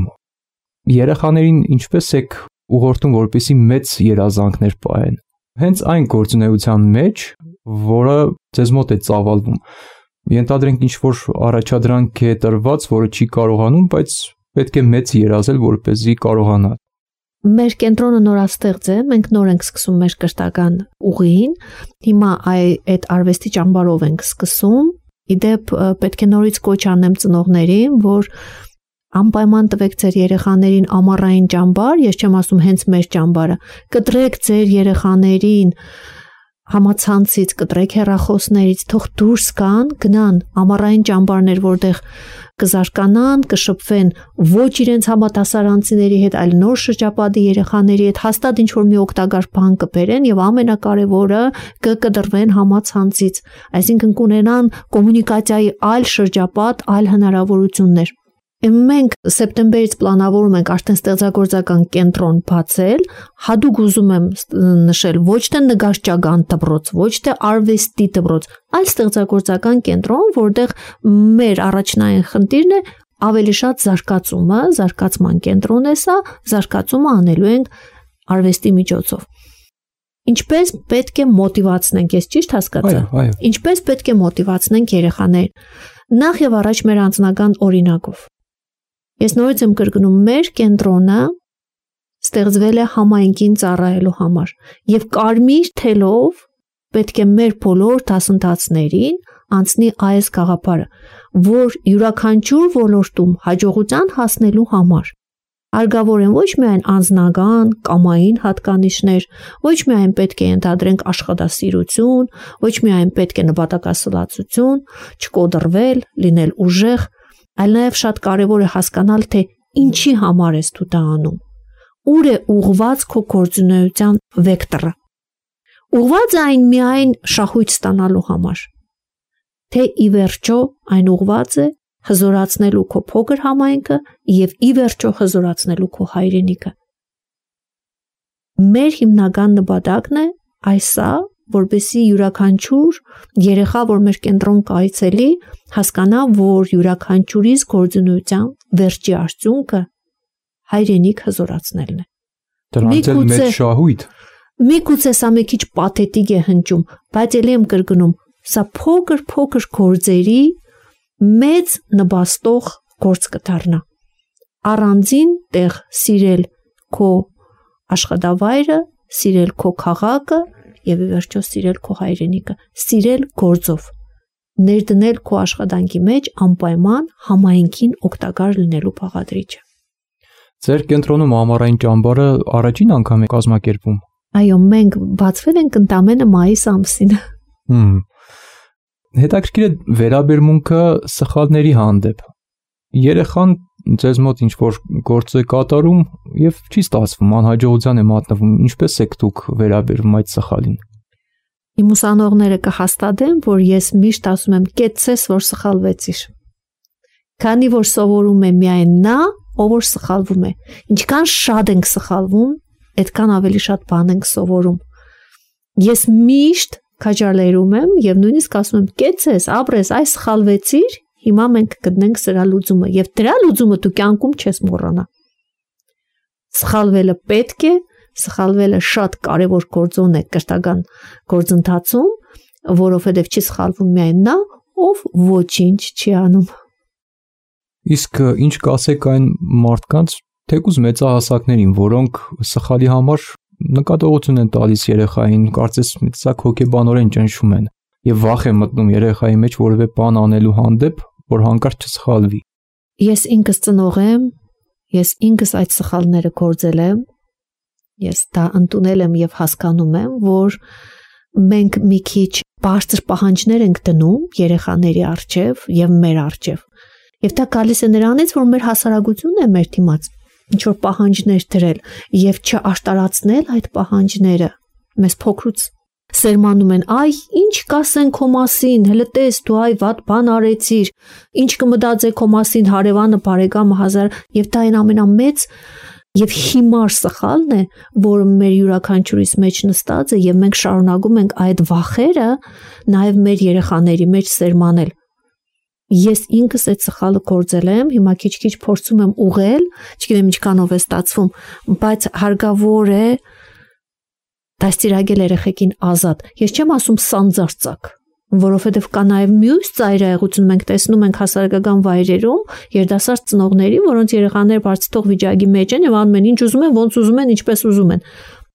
երեխաներին ինչպես եք ուղղորդում, որպեսզի մեծ երազանքներ պահեն։ Հենց այն գործունեության մեջ, որը ձեզ մոտ է ծավալվում։ Ենթադրենք ինչ որ առաջադրանք է տրված, որը չի կարողանում, բայց պետք է մեծ երազել, որպեսզի կարողանա։ Մեր կենտրոնը նորաստեղծ է, մենք նոր ենք սկսում մեր կրթական ուղին, հիմա այդ արվեստի ճամբարով ենք սկսում, իդեպ պետք է նորից կոչ անեմ ծնողներին, որ անպայման տվեք ձեր երեխաներին ամառային ճամբար, ես չեմ ասում հենց մեր ճամբարը, կտրեք ձեր երեխաներին համացանցից, կտրեք հեռախոսներից, թող դուրս գան, գնան ամառային ճամբարներ, որտեղ կզարկանան, կշփվեն ոչ իրենց համատասարանցիների հետ, այլ նոր շրջապատի երեխաների հետ, հաստատ ինչ-որ մի օգտակար բան կբերեն եւ ամենակարևորը կկտրվեն համացանցից, այսինքն կունենան կոմունիկացիայի այլ շրջապատ, այլ հնարավորություններ։ Մենք սեպտեմբերից պլանավորում ենք արդեն ստեղծագործական կենտրոն բացել, հատուկ ուզում եմ նշել ոչ թե նգարչական դպրոց, ոչ թե արվեստի դպրոց, այլ ստեղծագործական կենտրոն, որտեղ մեր առաջնային խնդիրն է ավելի շատ զարգացումը, զարգացման կենտրոն է սա, զարգացումը անելու ենք արվեստի միջոցով։ Ինչպես պետք է մոտիվացնենք, ես ճիշտ հասկացա։ Ինչպես պետք է մոտիվացնենք երեխաներին։ Նախ եւ առաջ մեր անձնական օրինակով։ Ես նորից եմ կրկնում, մեր կենտրոնը ստեղծվել է համայնքին ծառայելու համար եւ կարմիր թելով պետք է մեր բոլոր դասընթացներին անցնի այս գաղափարը, որ յուրաքանչյուր ոլորտում հաջողության հասնելու համար արգավոր են ոչ միայն անձնական, կամային հատկանիշներ, ոչ միայն պետք է ենթադրենք աշխատասիրություն, ոչ միայն պետք է նպատակասլացություն, չկոտրվել, լինել ուժեղ, այլ նաև շատ կարևոր է հասկանալ, թե ինչի համար ես դու դա անում, ուր է ուղղված քո գործունեության վեկտորը։ Ուղղված է այն միայն շահույթ ստանալու համար, թե ի վերջո այն ուղղված է հզորացնելու քո փոքր համայնքը եւ ի վերջո հզորացնելու քո հայրենիքը։ Մեր հիմնական նպատակն է այսա, որպեսզի յուրաքանչյուր երեխա, որ մեր կենտրոն կայցելի, հասկանա, որ յուրաքանչյուրիս գործունեության վերջի արդյունքը հայրենիք հզորացնելն է։ Դրանից էլ մեծ շահույթ։ Միգուցե սա մի քիչ պաթետիկ է հնչում, բայց ելի եմ կրկնում, սա փոքր-փոքր գործերի մեծ նպաստող գործ կդառնա։ Առանձին տեղ սիրել քո աշխատավայրը, սիրել քո քաղաքը եւ ի վերջո սիրել քո հայրենիքը, սիրել գործով, ներդնել քո աշխատանքի մեջ անպայման համայնքին օգտակար լինելու բաղադրիչը։ Ձեր կենտրոնում ամառային ճամբարը առաջին անգամ է կազմակերպվում։ Այո, մենք բացվել ենք ընդամենը մայիս ամսին։ Հմ։ Հետաքրքիր է վերաբերմունքը սխալների հանդեպ։ Երեխան ձեզ մոտ ինչ-որ գործ է կատարում եւ չի ստացվում, անհաջողության է մատնվում, ինչպես եք դուք վերաբերվում այդ սխալին։ Իմ ուսանողները կհաստատեն, որ ես միշտ ասում եմ՝ կեցցես, որ սխալվեցիր։ Քանի որ սովորում է միայն նա, ով որ սխալվում է։ Ինչքան շատ ենք սխալվում, այդքան ավելի շատ բան ենք սովորում։ Ես միշտ քաջալերում եմ եւ նույնիսկ ասում եմ՝ կեցես, ապրես, այս սխալվեցիր, հիմա մենք կգտնենք սրա լուծումը եւ դրա լուծումը դու կյանքում չես մոռանա։ Սխալվելը պետք է, սխալվելը շատ կարևոր գործոն է կրթական գործընթացում, որովհետեւ չի սխալվում միայն նա, ով ոչինչ չի անում։ Իսկ ինչ կասեք այն մարդկանց, թեկուզ մեծահասակներին, որոնք սխալի համար նկատողություն են տալիս երեխային, կարծես սա հոգեբանորեն ճնշում են։ եւ վախ է մտնում երեխայի մեջ որևէ բան անելու հանդեպ, որ հանկարծ չսխալվի։ Ես ինքս ծնող եմ, ես ինքս այդ սխալները կործել եմ, ես դա ընդունել եմ եւ հասկանում եմ, որ մենք մի քիչ բարձր պահանջներ ենք դնում երեխաների առջև եւ մեր առջև։ Եվ դա գալիս է նրանից, որ մեր հասարակությունն է մեր դիմաց ինչ որ պահանջներ դրել եւ չաշտարացնել այդ պահանջները։ Մեզ փոքրուց սերմանում են, այ ինչ կասեն քո մասին, հələ տես դու այ վատ բան արեցիր, ինչ կմտածե քո մասին հարևանը, բարեկամը, հազար, եւ դա այն ամենամեծ եւ հիմար սխալն է, որը մեր յուրաքանչյուրիս մեջ նստած է եւ մենք շարունակում ենք այդ վախերը նաեւ մեր երեխաների մեջ սերմանել։ Ես ինքս այդ սխալը կործել եմ, հիմա քիչ-քիչ փորձում եմ ուղղել, չգիտեմ ինչքանով է ստացվում, բայց հարկավոր է դաստիարակել երեխեքին ազատ։ Ես չեմ ասում սանձարծակ, որովհետև կա նաև մյուս ծայրահեղություն մենք տեսնում ենք հասարակական վայրերում երիտասարդ ծնողների, որոնց երեխաները բարձրաթող վիճակի մեջ են եւ ամեն ինչ ուզում են, ոնց ուզում են, ինչպես ուզում են։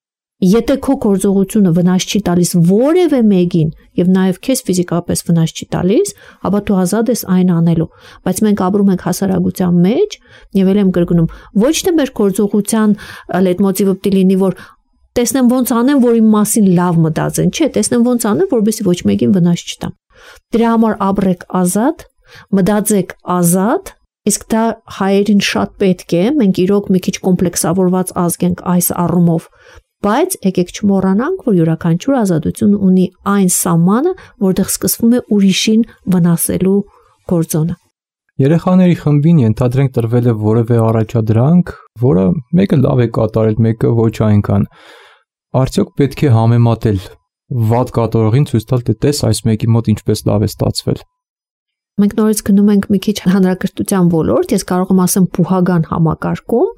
Եթե քո գործողությունը վնաս չի տալիս որևէ մեկին եւ նաեւ քեզ ֆիզիկապես վնաս չի տալիս, ապա դու ազատ ես այն անելու։ Բայց մենք ապրում ենք հասարակության մեջ եւ ել եմ կրկնում, ոչ թե մեր գործողության լեյտմոտիվը պիտի լինի, որ տեսնեմ ոնց անեմ, որ իմ մասին լավ մտածեն, չէ, տեսնեմ ոնց անեմ, որովհետեւ ոչ մեկին վնաս չտամ։ Դրա համար ապրեք ազատ, մտածեք ազատ, իսկ դա հայերին շատ պետք է, մենք իրոք մի քիչ կոմպլեքսավորված ազգ ենք այս առումով, բայց եկեք չմոռանանք, որ յուրաքանչյուր ազատություն ունի այն սահմանը, որտեղ սկսվում է ուրիշին վնասելու գործոնը։ Երեխաների խմբին ենթադրենք տրվել է որևէ առաջադրանք, որը մեկը լավ է կատարել, մեկը ոչ այնքան։ Արդյոք պետք է համեմատել վատ կատարողին ցույց տալ, թե տես այս մեկի մոտ ինչպես լավ է ստացվել։ Մենք նորից գնում ենք մի քիչ հանրակրթության ոլորտ, ես կարող եմ ասեմ փուհական համակարգում,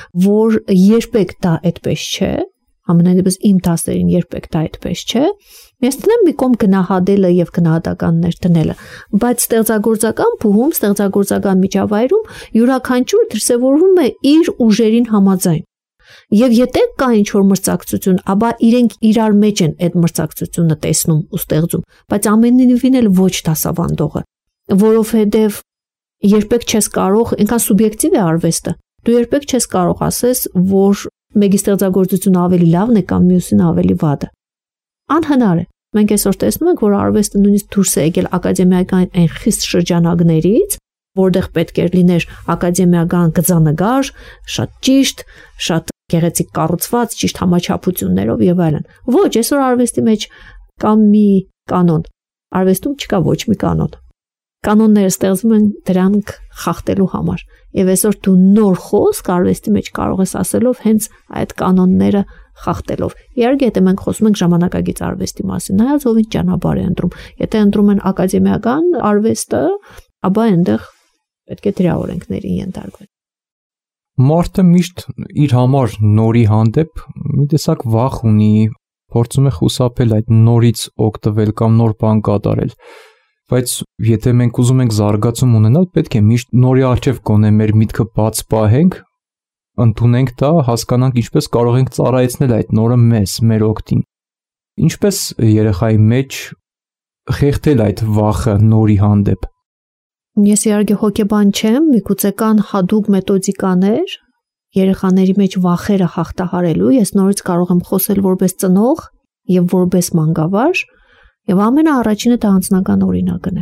որ երբեք դա այդպես չէ, ամենայնիվս իմ դասերին երբեք դա այդպես չէ։ Ես տնեմ մի կողմ գնահատելը եւ գնահատականներ դնելը, բայց ստեղծագործական փուհում, ստեղծագործական միջավայրում յուրաքանչյուր դրսևորվում է իր ուժերին համաձայն։ Եվ եթե կա ինչ-որ մրցակցություն, ապա իրենք իրար մեջ են այդ մրցակցությունը տեսնում ու ստեղծում, բայց ամենևին էլ ոչ դասավանդողը, որովհետև երբեք չես կարող, այնքան սուբյեկտիվ է արվեստը, դու երբեք չես կարող ասես, որ մեկի ստեղծագործությունը ավելի լավն է կամ մյուսին ավելի վատը։ Անհնար է։ Մենք այսօր տեսնում ենք, որ արվեստը նույնիսկ դուրս է եկել ակադեմիական այն խիստ շրջանակներից, որտեղ պետք է լիներ ակադեմիական գծանկար, շատ ճիշտ, շատ գեղեցիկ կառուցված, ճիշտ համաչափություններով եւ այլն։ Ոչ, այսօր արվեստի մեջ կա մի կանոն։ Արվեստում չկա ոչ մի կանոն։ Կանոնները ստեղծվում են դրանք խախտելու համար։ Եվ այսօր դու նոր խոսք արվեստի մեջ կարող ես ասելով հենց այդ կանոնները խախտելով։ Իհարկե, եթե մենք խոսում ենք ժամանակակից արվեստի մասին, նայած ով ինչ ճանապարհ է ընտրում։ Եթե ընտրում են ակադեմիական արվեստը, ապա այնտեղ պետք է դրա օրենքներին ենթարկվեն։ Մարդը միշտ իր համար նորի հանդեպ մի տեսակ վախ ունի, փորձում է խուսափել այդ նորից օգտվել կամ նոր բան կատարել։ Բայց եթե մենք ուզում ենք զարգացում ունենալ, պետք է միշտ նորի առջև գոնե մեր միտքը բաց պահենք, ընդունենք դա, հասկանանք ինչպես կարող ենք ծառայեցնել այդ նորը մեզ, մեր օգտին։ Ինչպես երեխայի մեջ խեղդել այդ վախը նորի հանդեպ։ Ես իհարկե հոգեբան չեմ, միգուցե կան հատուկ մեթոդիկաներ երեխաների մեջ վախերը հաղթահարելու, ես նորից կարող եմ խոսել որպես ծնող եւ որպես մանկավար, եւ ամենաառաջինը դա անձնական օրինակն է։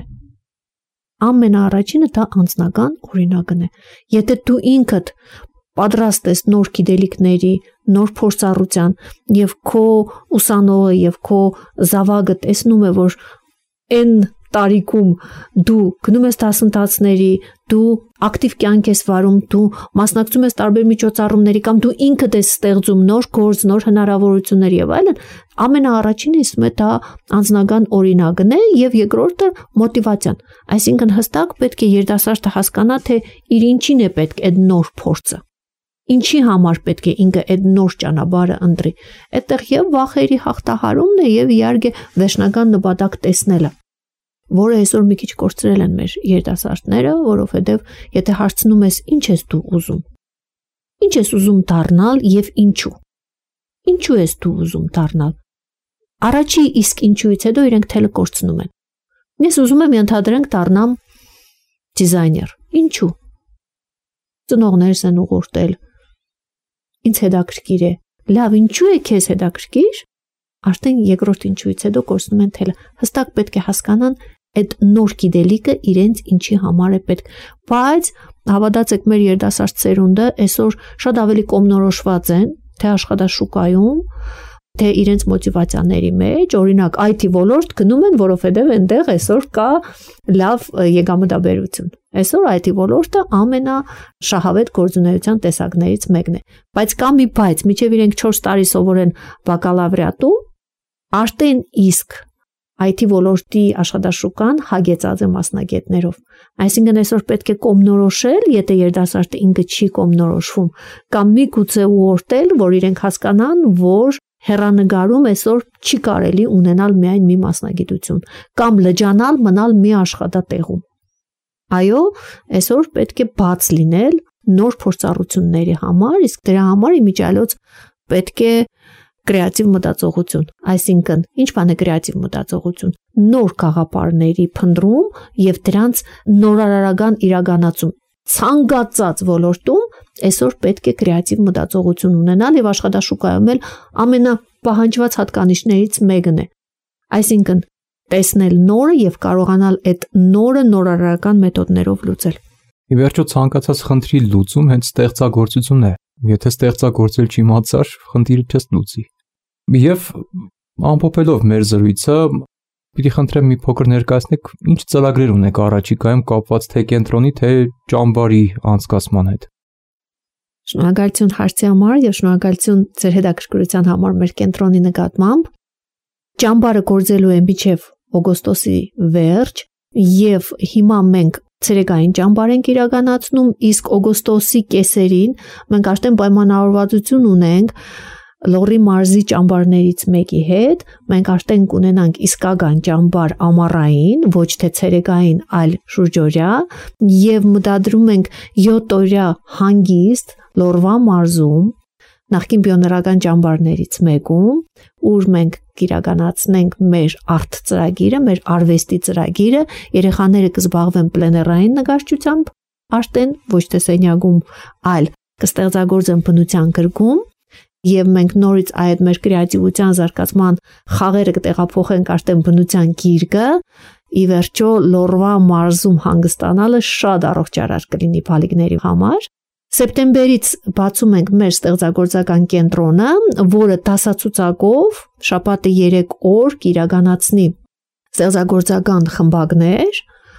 Ամենաառաջինը դա անձնական օրինակն է։ Եթե դու ինքդ պատրաստ ես նոր գիտելիքների, նոր փորձառության եւ քո ուսանողը եւ քո զավակը տեսնում է, որ այն տարիքում դու գնում ես դասընթացների, դու ակտիվ կյանք ես վարում, դու մասնակցում ես տարբեր միջոցառումների կամ դու ինքդ ես ստեղծում նոր գործ, նոր հնարավորություններ եւ այլն, ամենաառաջինը իսում է դա անձնական օրինակն է եւ երկրորդը մոտիվացիան։ Այսինքն հստակ պետք է երիտասարդը հասկանա, թե իր ինչին է պետք այդ նոր փորձը։ Ինչի համար պետք է ինքը այդ նոր ճանապարհը ընտրի։ Այդտեղ եւ վախերի հաղթահարումն է եւ իհարկե վերջնական նպատակ տեսնելը, որը այսօր մի քիչ կորցրել են մեր երիտասարդները, որովհետև եթե հարցնում ես ինչ ես դու ուզում, ինչ ես ուզում դառնալ եւ ինչու։ Ինչու ես դու ուզում դառնալ։ Առաջի իսկ ինչուից հետո իրենք թելը կորցնում են։ Ես ուզում եմ ենթադրենք դառնամ դիզայներ։ Ինչու՞։ Ծնողներս են ուղղորդել։ Ինձ հետաքրքիր է։ Լավ, ինչու է քեզ հետաքրքիր։ Արդեն երկրորդ ինչուից հետո կորցնում են թելը։ Հստակ պետք է հասկանան այդ նոր գիտելիքը իրենց ինչի համար է պետք։ Բայց հավատացեք, մեր երիտասարդ սերունդը այսօր շատ ավելի կողմնորոշված են, թե աշխատաշուկայում, թե իրենց մոտիվացիաների մեջ, օրինակ այ թի ոլորտ գնում են, որովհետև այնտեղ այսօր կա լավ եկամտաբերություն։ Այսօր այ թի ոլորտը ամենաշահավետ գործունեության տեսակներից մեկն է։ Բայց կա մի բայց, մինչև իրենք չորս տարի սովորեն բակալավրիատում, արդեն իսկ այ թի ոլորտի աշխատաշուկան հագեցած է մասնագետներով։ Այսինքն այսօր պետք է կողմնորոշել, եթե երիտասարդը ինքը չի կողմնորոշվում, կամ միգուցե ուղղորդել, որ իրենք հասկանան, որ հեռանկարում այսօր չի կարելի ունենալ միայն մի մասնագիտություն, կամ լրջանալ մնալ մի աշխատատեղում։ Այո, այսօր պետք է բաց լինել նոր փորձառությունների համար, իսկ դրա համար իմիջիայլոց պետք է կրեատիվ մտածողություն, այսինքն ինչ բան է կրեատիվ մտածողություն, նոր գաղափարների փնտրում եւ դրանց նորարարական իրականացում։ Ցանկացած ոլորտում այսօր պետք է կրեատիվ մտածողություն ունենալ եւ աշխատաշուկայում էլ ամենապահանջված հատկանիշներից մեկն է։ Այսինքն տեսնել նորը եւ կարողանալ այդ նորը նորարարական մեթոդներով լուծել։ Ի վերջո ցանկացած խնդրի լուծում հենց ստեղծագործությունն է։ Եթե ստեղծագործել չիմացար, խնդիրը չես լուծի։ Եվ ամփոփելով մեր զրույցը, պիտի խնդրեմ մի փոքր ներկայացնեք, ինչ ծրագրեր ունեք առաջիկայում կապված թե կենտրոնի, թե ճամբարի անցկացման հետ։ Շնորհակալություն հարցի համար եւ շնորհակալություն ձեր հետաքրքրության համար մեր կենտրոնի նկատմամբ։ Ճամբարը գործելու է մինչև օգոստոսի վերջ եւ հիմա մենք ցերեկային ճամբար ենք իրականացնում, իսկ օգոստոսի կեսերին մենք արդեն պայմանավորվածություն ունենք Լոռի մարզի ճամբարներից մեկի հետ, մենք արդեն կունենանք իսկական ճամբար ամառային, ոչ թե ցերեկային, այլ շուրջօրյա, եւ մտադրում ենք յոթ օրյա հանգիստ Լոռվա մարզում, նախկին պիոներական ճամբարներից մեկում, ուր մենք կիրականացնենք մեր արտ ծրագիրը, մեր արվեստի ծրագիրը, երեխաները կզբաղվեն պլեներային նկարչությամբ, արդեն ոչ թե սենյակում, այլ կստեղծագործեն բնության գրքում, եւ մենք նորից այդ մեր կրեատիվության զարգացման խաղերը կտեղափոխենք արդեն բնության գիրկը, ի վերջո Լոռվա մարզում հանգստանալը շատ առողջարար կլինի բալիկների համար։ Սեպտեմբերից բացում ենք մեր ստեղծագործական կենտրոնը, որը դասացուցակով շաբաթը երեք օր կիրականացնի ստեղծագործական խմբակներ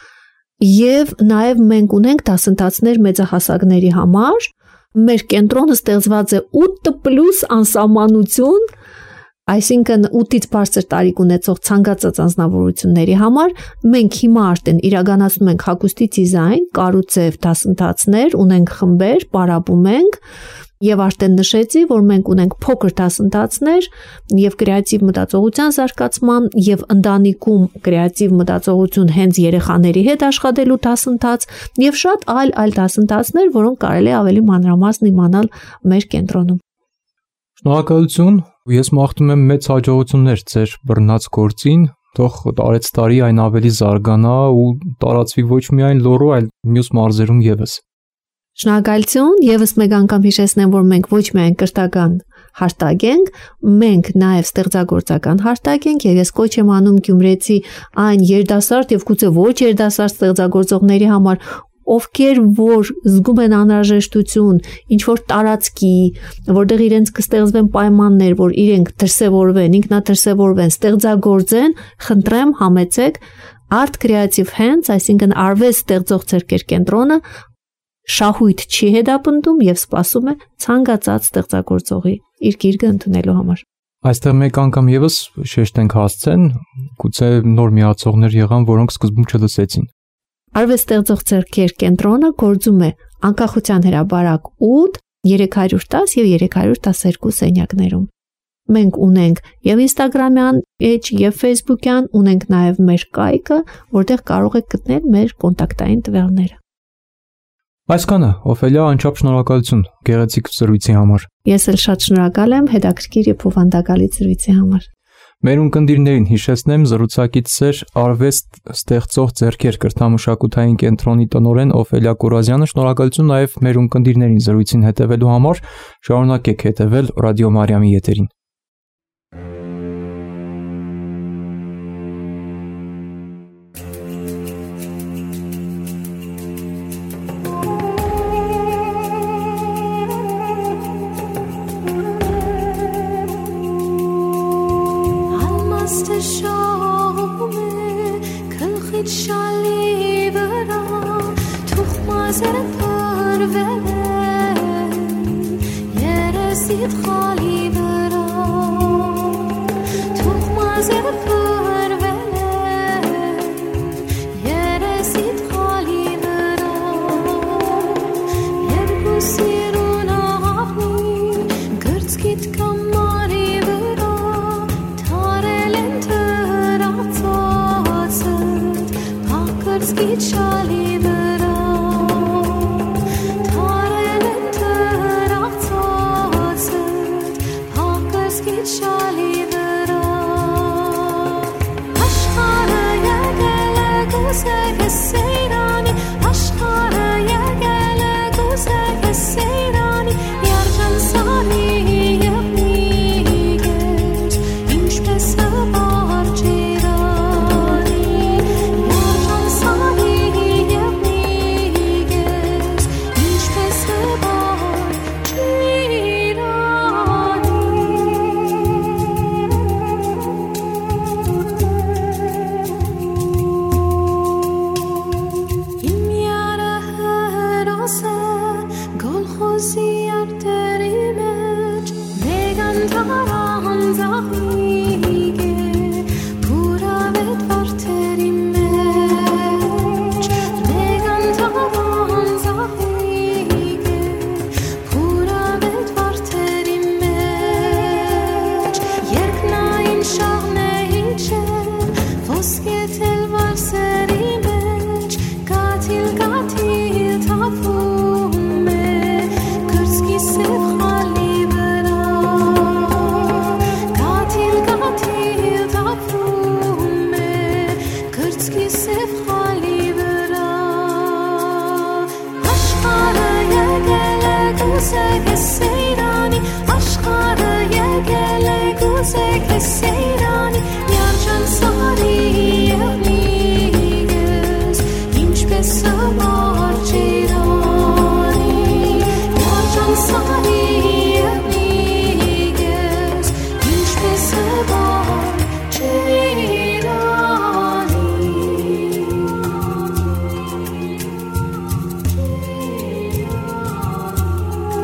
եւ նաեւ մենք ունենք դասընթացներ մեծահասակների համար։ Մեր կենտրոնը ստեղծված է ութ պլյուս անսահմանություն, այսինքն ութից բարձր տարիք ունեցող ցանկացած անձնավորությունների համար մենք հիմա արդեն իրականացնում ենք հագուստի դիզայն, կառուցեվ դասընթացներ, ունենք խմբեր, պարապում ենք եւ արդեն նշեցի, որ մենք ունենք փոքր դասընթացներ եւ կրեատիվ մտածողության զարգացման եւ ընտանիքում կրեատիվ մտածողություն հենց երեխաների հետ աշխատելու դասընթաց եւ շատ այլ այլ դասընթացներ, որոնք կարելի է ավելի մանրամասն իմանալ մեր կենտրոնում։ Շնորհակալություն։ Ես մաղթում եմ մեծ հաջողություններ ձեր բռնած գործին, թող տարեց տարի այն ավելի զարգանա ու տարածվի ոչ միայն Լոռու, այլ մյուս մարզերում եւս։ Շնորհակալություն, եւս մեկ անգամ հիշեցնեմ, որ մենք ոչ միայն կրթական հարթակ ենք, մենք նաեւ ստեղծագործական հարթակ ենք եւ ես կոչ եմ անում գյումրեցի այն երիտասարդ եւ գուցե ոչ երիտասարդ ստեղծագործողների համար, ովքեր որ զգում են անհրաժեշտություն, ինչ որ տարածքի, որտեղ իրենց կստեղծվեն պայմաններ, որ իրենք դրսևորվեն, ինքնադրսևորվեն, ստեղծագործեն, խնդրեմ համեցեք Art Creative Hands, այսինքն արվեստ ստեղծող ցերկեր կենտրոնը շահույթ չի հետապնդում եւ սպասում է ցանկացած ստեղծագործողի իր գիրկը ընդունելու համար։ Այստեղ մեկ անգամ եւս շեշտենք հասցեն, գուցե նոր միացողներ եղան, որոնք սկզբում չլսեցին։ Արվեստ ստեղծող ցերկեր կենտրոնը գործում է Անկախության հրապարակ ութ, երեք հարյուր դաս եւ երեք հարյուր տասներկու սենյակներում։ Մենք ունենք եւ Instagram-յան էջ եւ Facebook-յան, ունենք նաեւ մեր կայքը, որտեղ կարող եք գտնել մեր կոնտակտային տվյալները։ Այսքանը, Օֆելիա, անչափ շնորհակալություն գեղեցիկ զրույցի համար։ Ես էլ շատ շնորհակալ եմ հետաքրքիր եւ բովանդակալի զրույցի համար։ Մեր ունկնդիրներին հիշեցնեմ զրուցակիցներ արվեստ ստեղծող ձեռքեր կրթամշակութային կենտրոնի տնօրեն Օֆելիա Կուրազյանը։ Շնորհակալություն նաև մեր ունկնդիրներին զրույցին հետևելու համար։ Շարունակեք հետևել Ռադիո Մարիամի եթերին։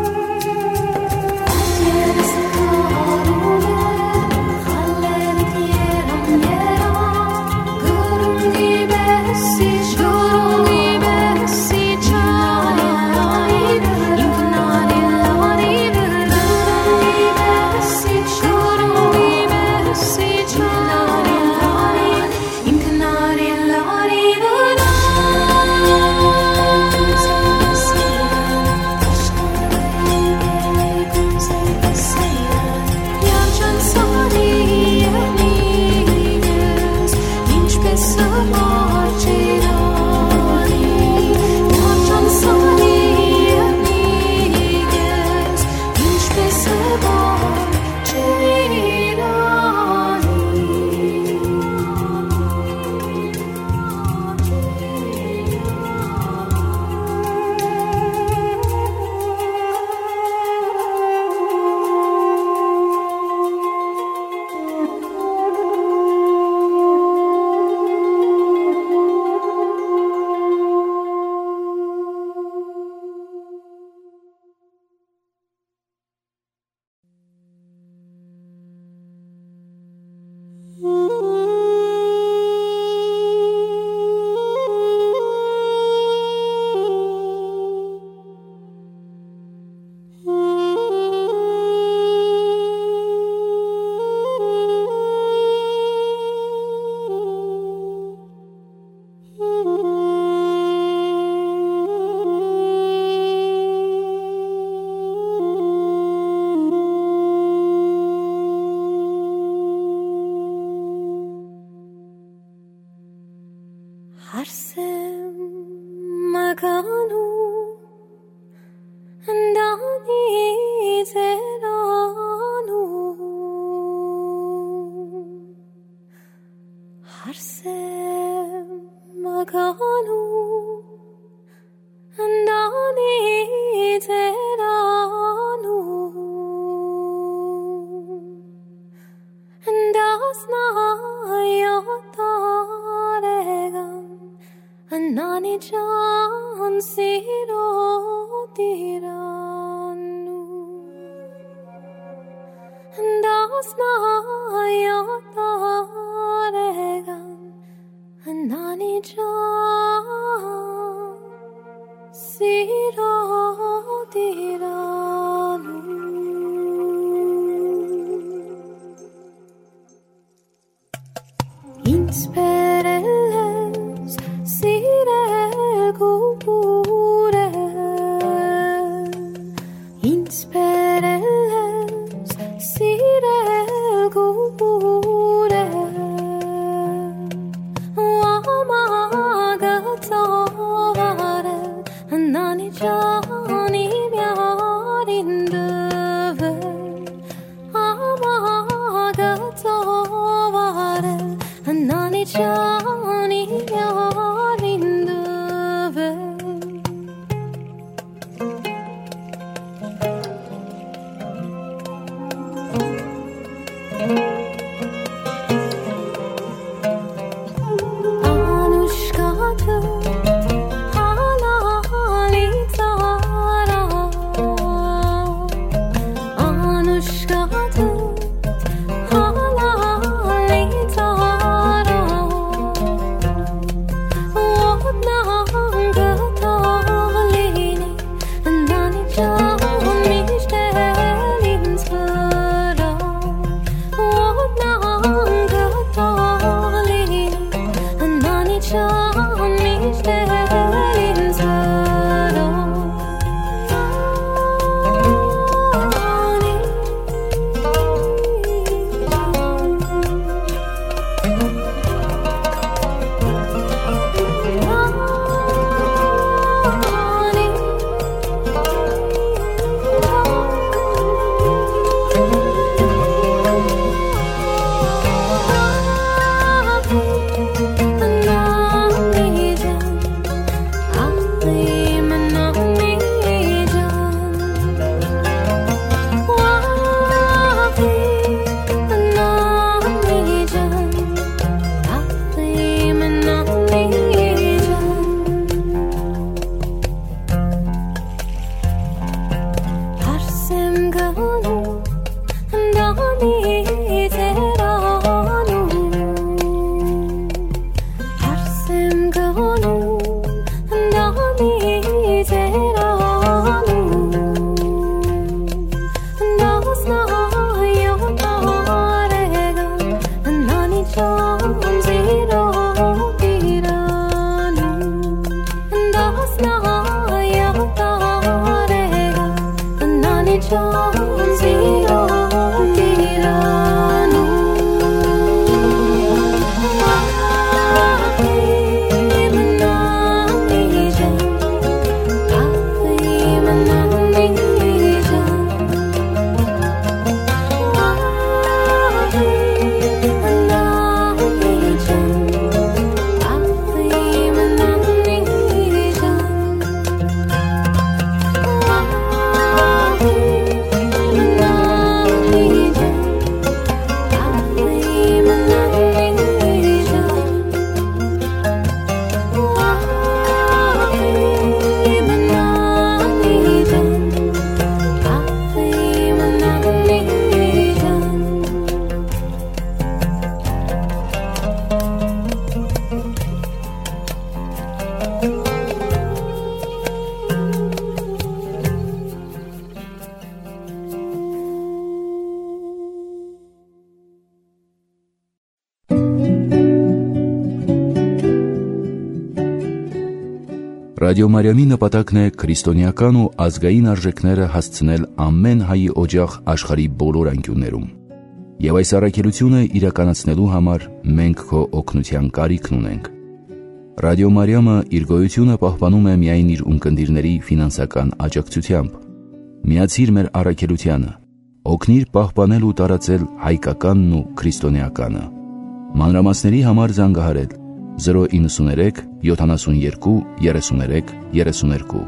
Hallelujah. maganu andani zeranu harse maganu andani zeranu andasna yotaregam anani jan siro tiranu andasna yotaregam anani jan siro tiranu Insperelles sire gure Insperelles sire gure Wamagatavare Nani jani myarindave Wamagatavare Nani jani yarindave Anushkatu halali tara Anushkatu halali tara Ռադիո Մարիամի նպատակն է քրիստոնեական ու ազգային արժեքները հասցնել ամեն հայի օջախ աշխարհի բոլոր անկյուններում։ Եվ այս առաքելությունը իրականացնելու համար մենք քո օգնության կարիքն ունենք։ Ռադիո Մարիամը իր գոյությունը պահպանում է միայն իր ունկնդիրների ֆինանսական աջակցությամբ։ Միացիր մեր առաքելությանը, օգնիր պահպանել ու տարածել հայկականն ու քրիստոնեականը։ Մանրամասների համար զանգահարել զրո իննսուներեք յոթանասունյերկու երեսուներեք երեսուներկու։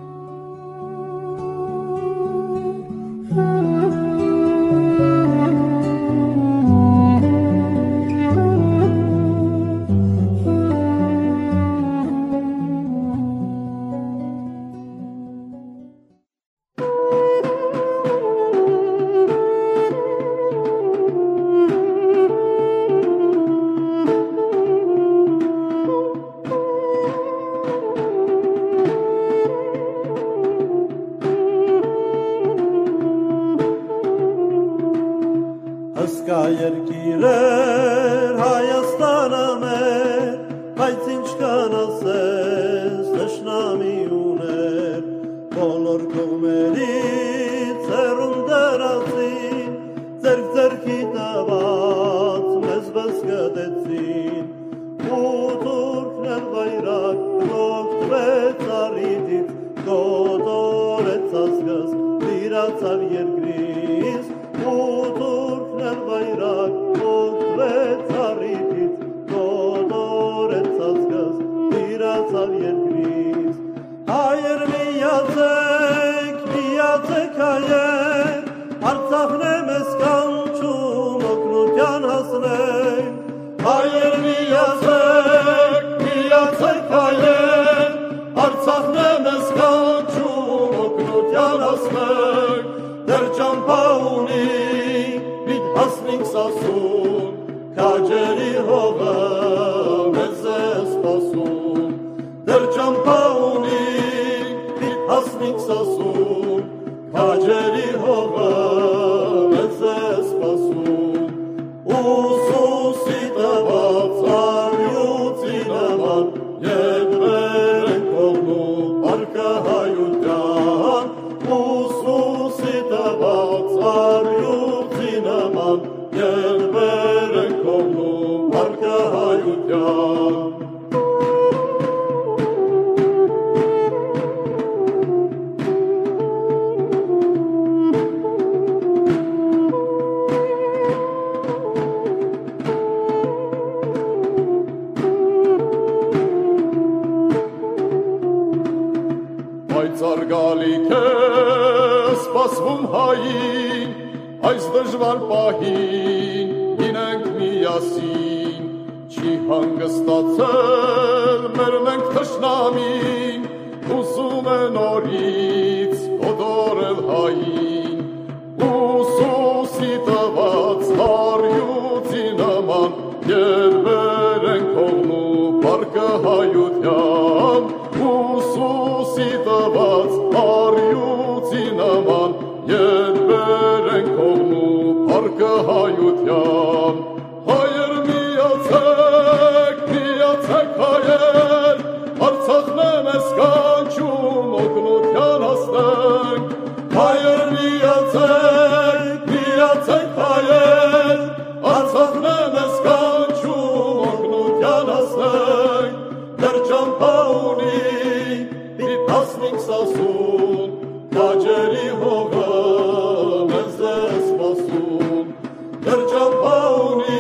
Երկիրեր Հայաստանը մեր, բայց ինչ կան ասես թշնամի ուներ, բոլոր կողմերից հեռուն դրացին, ձերք ձերքի տված մեզ վսկտեցին, ու թուրքն էլ վայրակ կօգտվեց առիթից, կոտորեց ազգս, տիրացավ երկրից, ու թուրքն էլ վայրակ կօգտվեց առիթից, կոտորեց ազգս, տիրացավ երկրից։ Հայեր միացեք, միացեք հայեր, Արցախն է մեզ կանչում օգնության հասնենք։ Հայեր միացեք, միացեք հայեր, Արցախն է մեզ կանչում օգնության հասնենք։ Դեռ ճամփա ունի, պիտ հասնենք Սասուն, քաջերի հողը մեզ է սպասում։ Դեռ ճամփա ունի, պիտ հասնենք Սասուն, քաջերի հողը մեզ է սպասում։ Ուսուսի տված արյուծի նման, ետ մեր ենք կողնում արկահայության, Ուսուսի տված արյուծի նման, ետ մեր ենք կողնում արկահայության։ Պայծառ գալիք է սպասվում հային, այս դժվար պահին լինենք միասին, չի հանգստացել մեր մենք թշնամին, ուզում է նորից կոտորել հային, ուսուսի տված արյուծի նման, երբեր ենք հողնում պարկը հայության, ուսուսի տված արյուծի նման, երբեր ենք հողնում պարկը հայության։ Հայեր միացեք, միացեք հայեր, Արցախն է մեզ կանչում օգնության հասնենք։ Հայեր միացեք, միացեք հայեր, Արցախն է մեզ կանչում օգնության հասնենք։ Դեռ ճամփա ունի, պիտ հասնենք Սասուն, քաջերի հողը մեզ է սպասում։ Դեռ ճամփա ունի,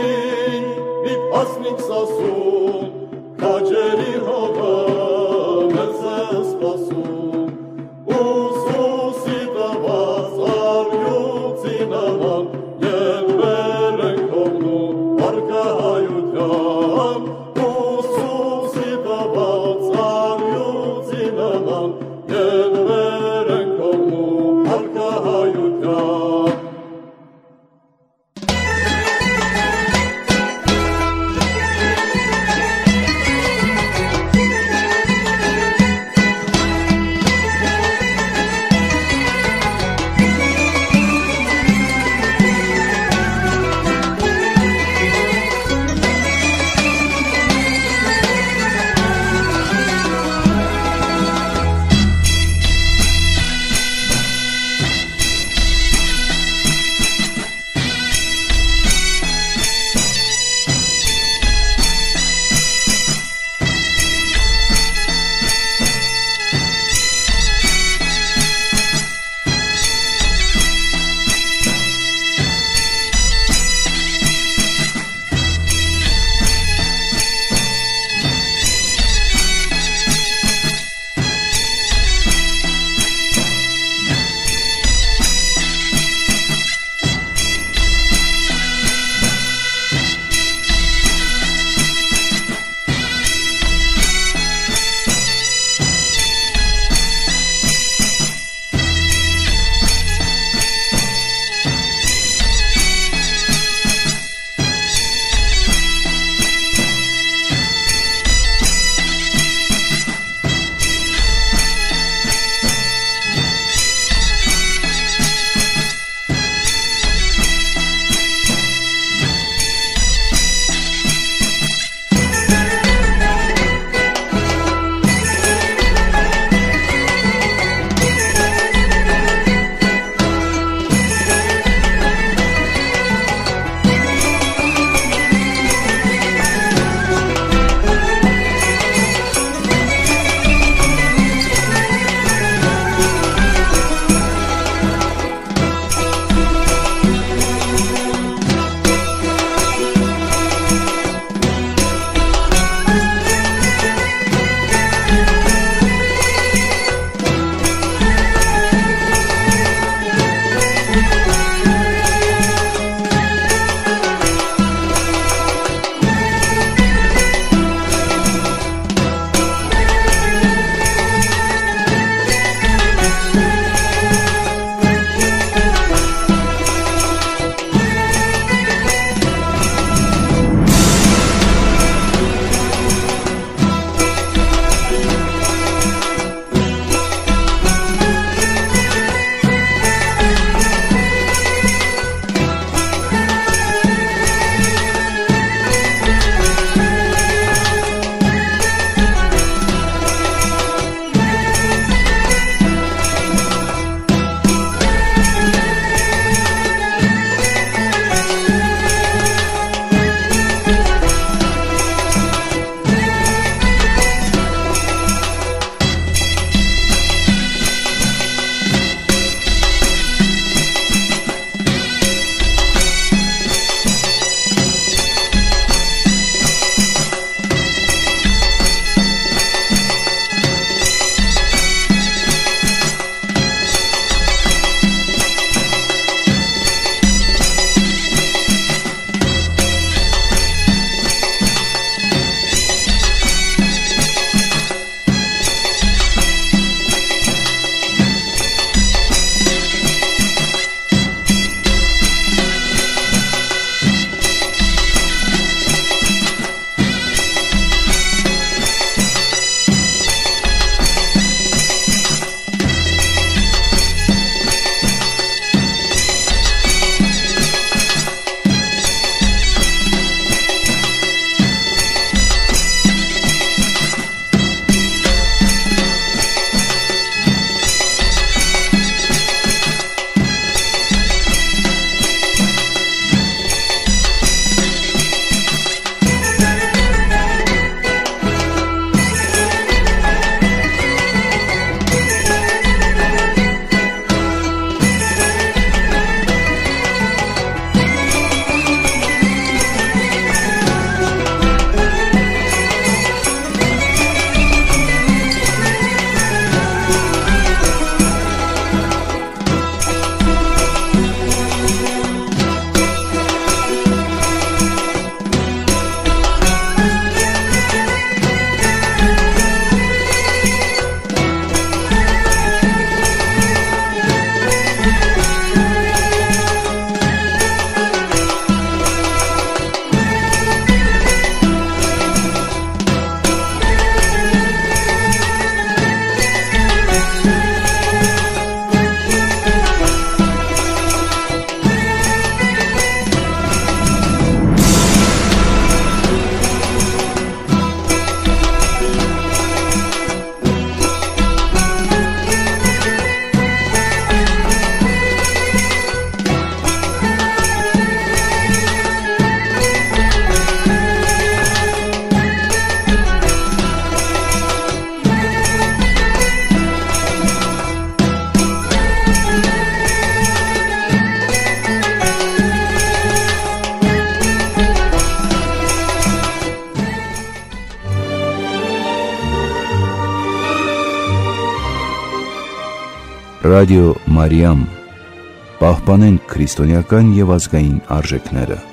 Ռադիո Մարիամ, պահպանենք քրիստոնեական եւ ազգային արժեքները։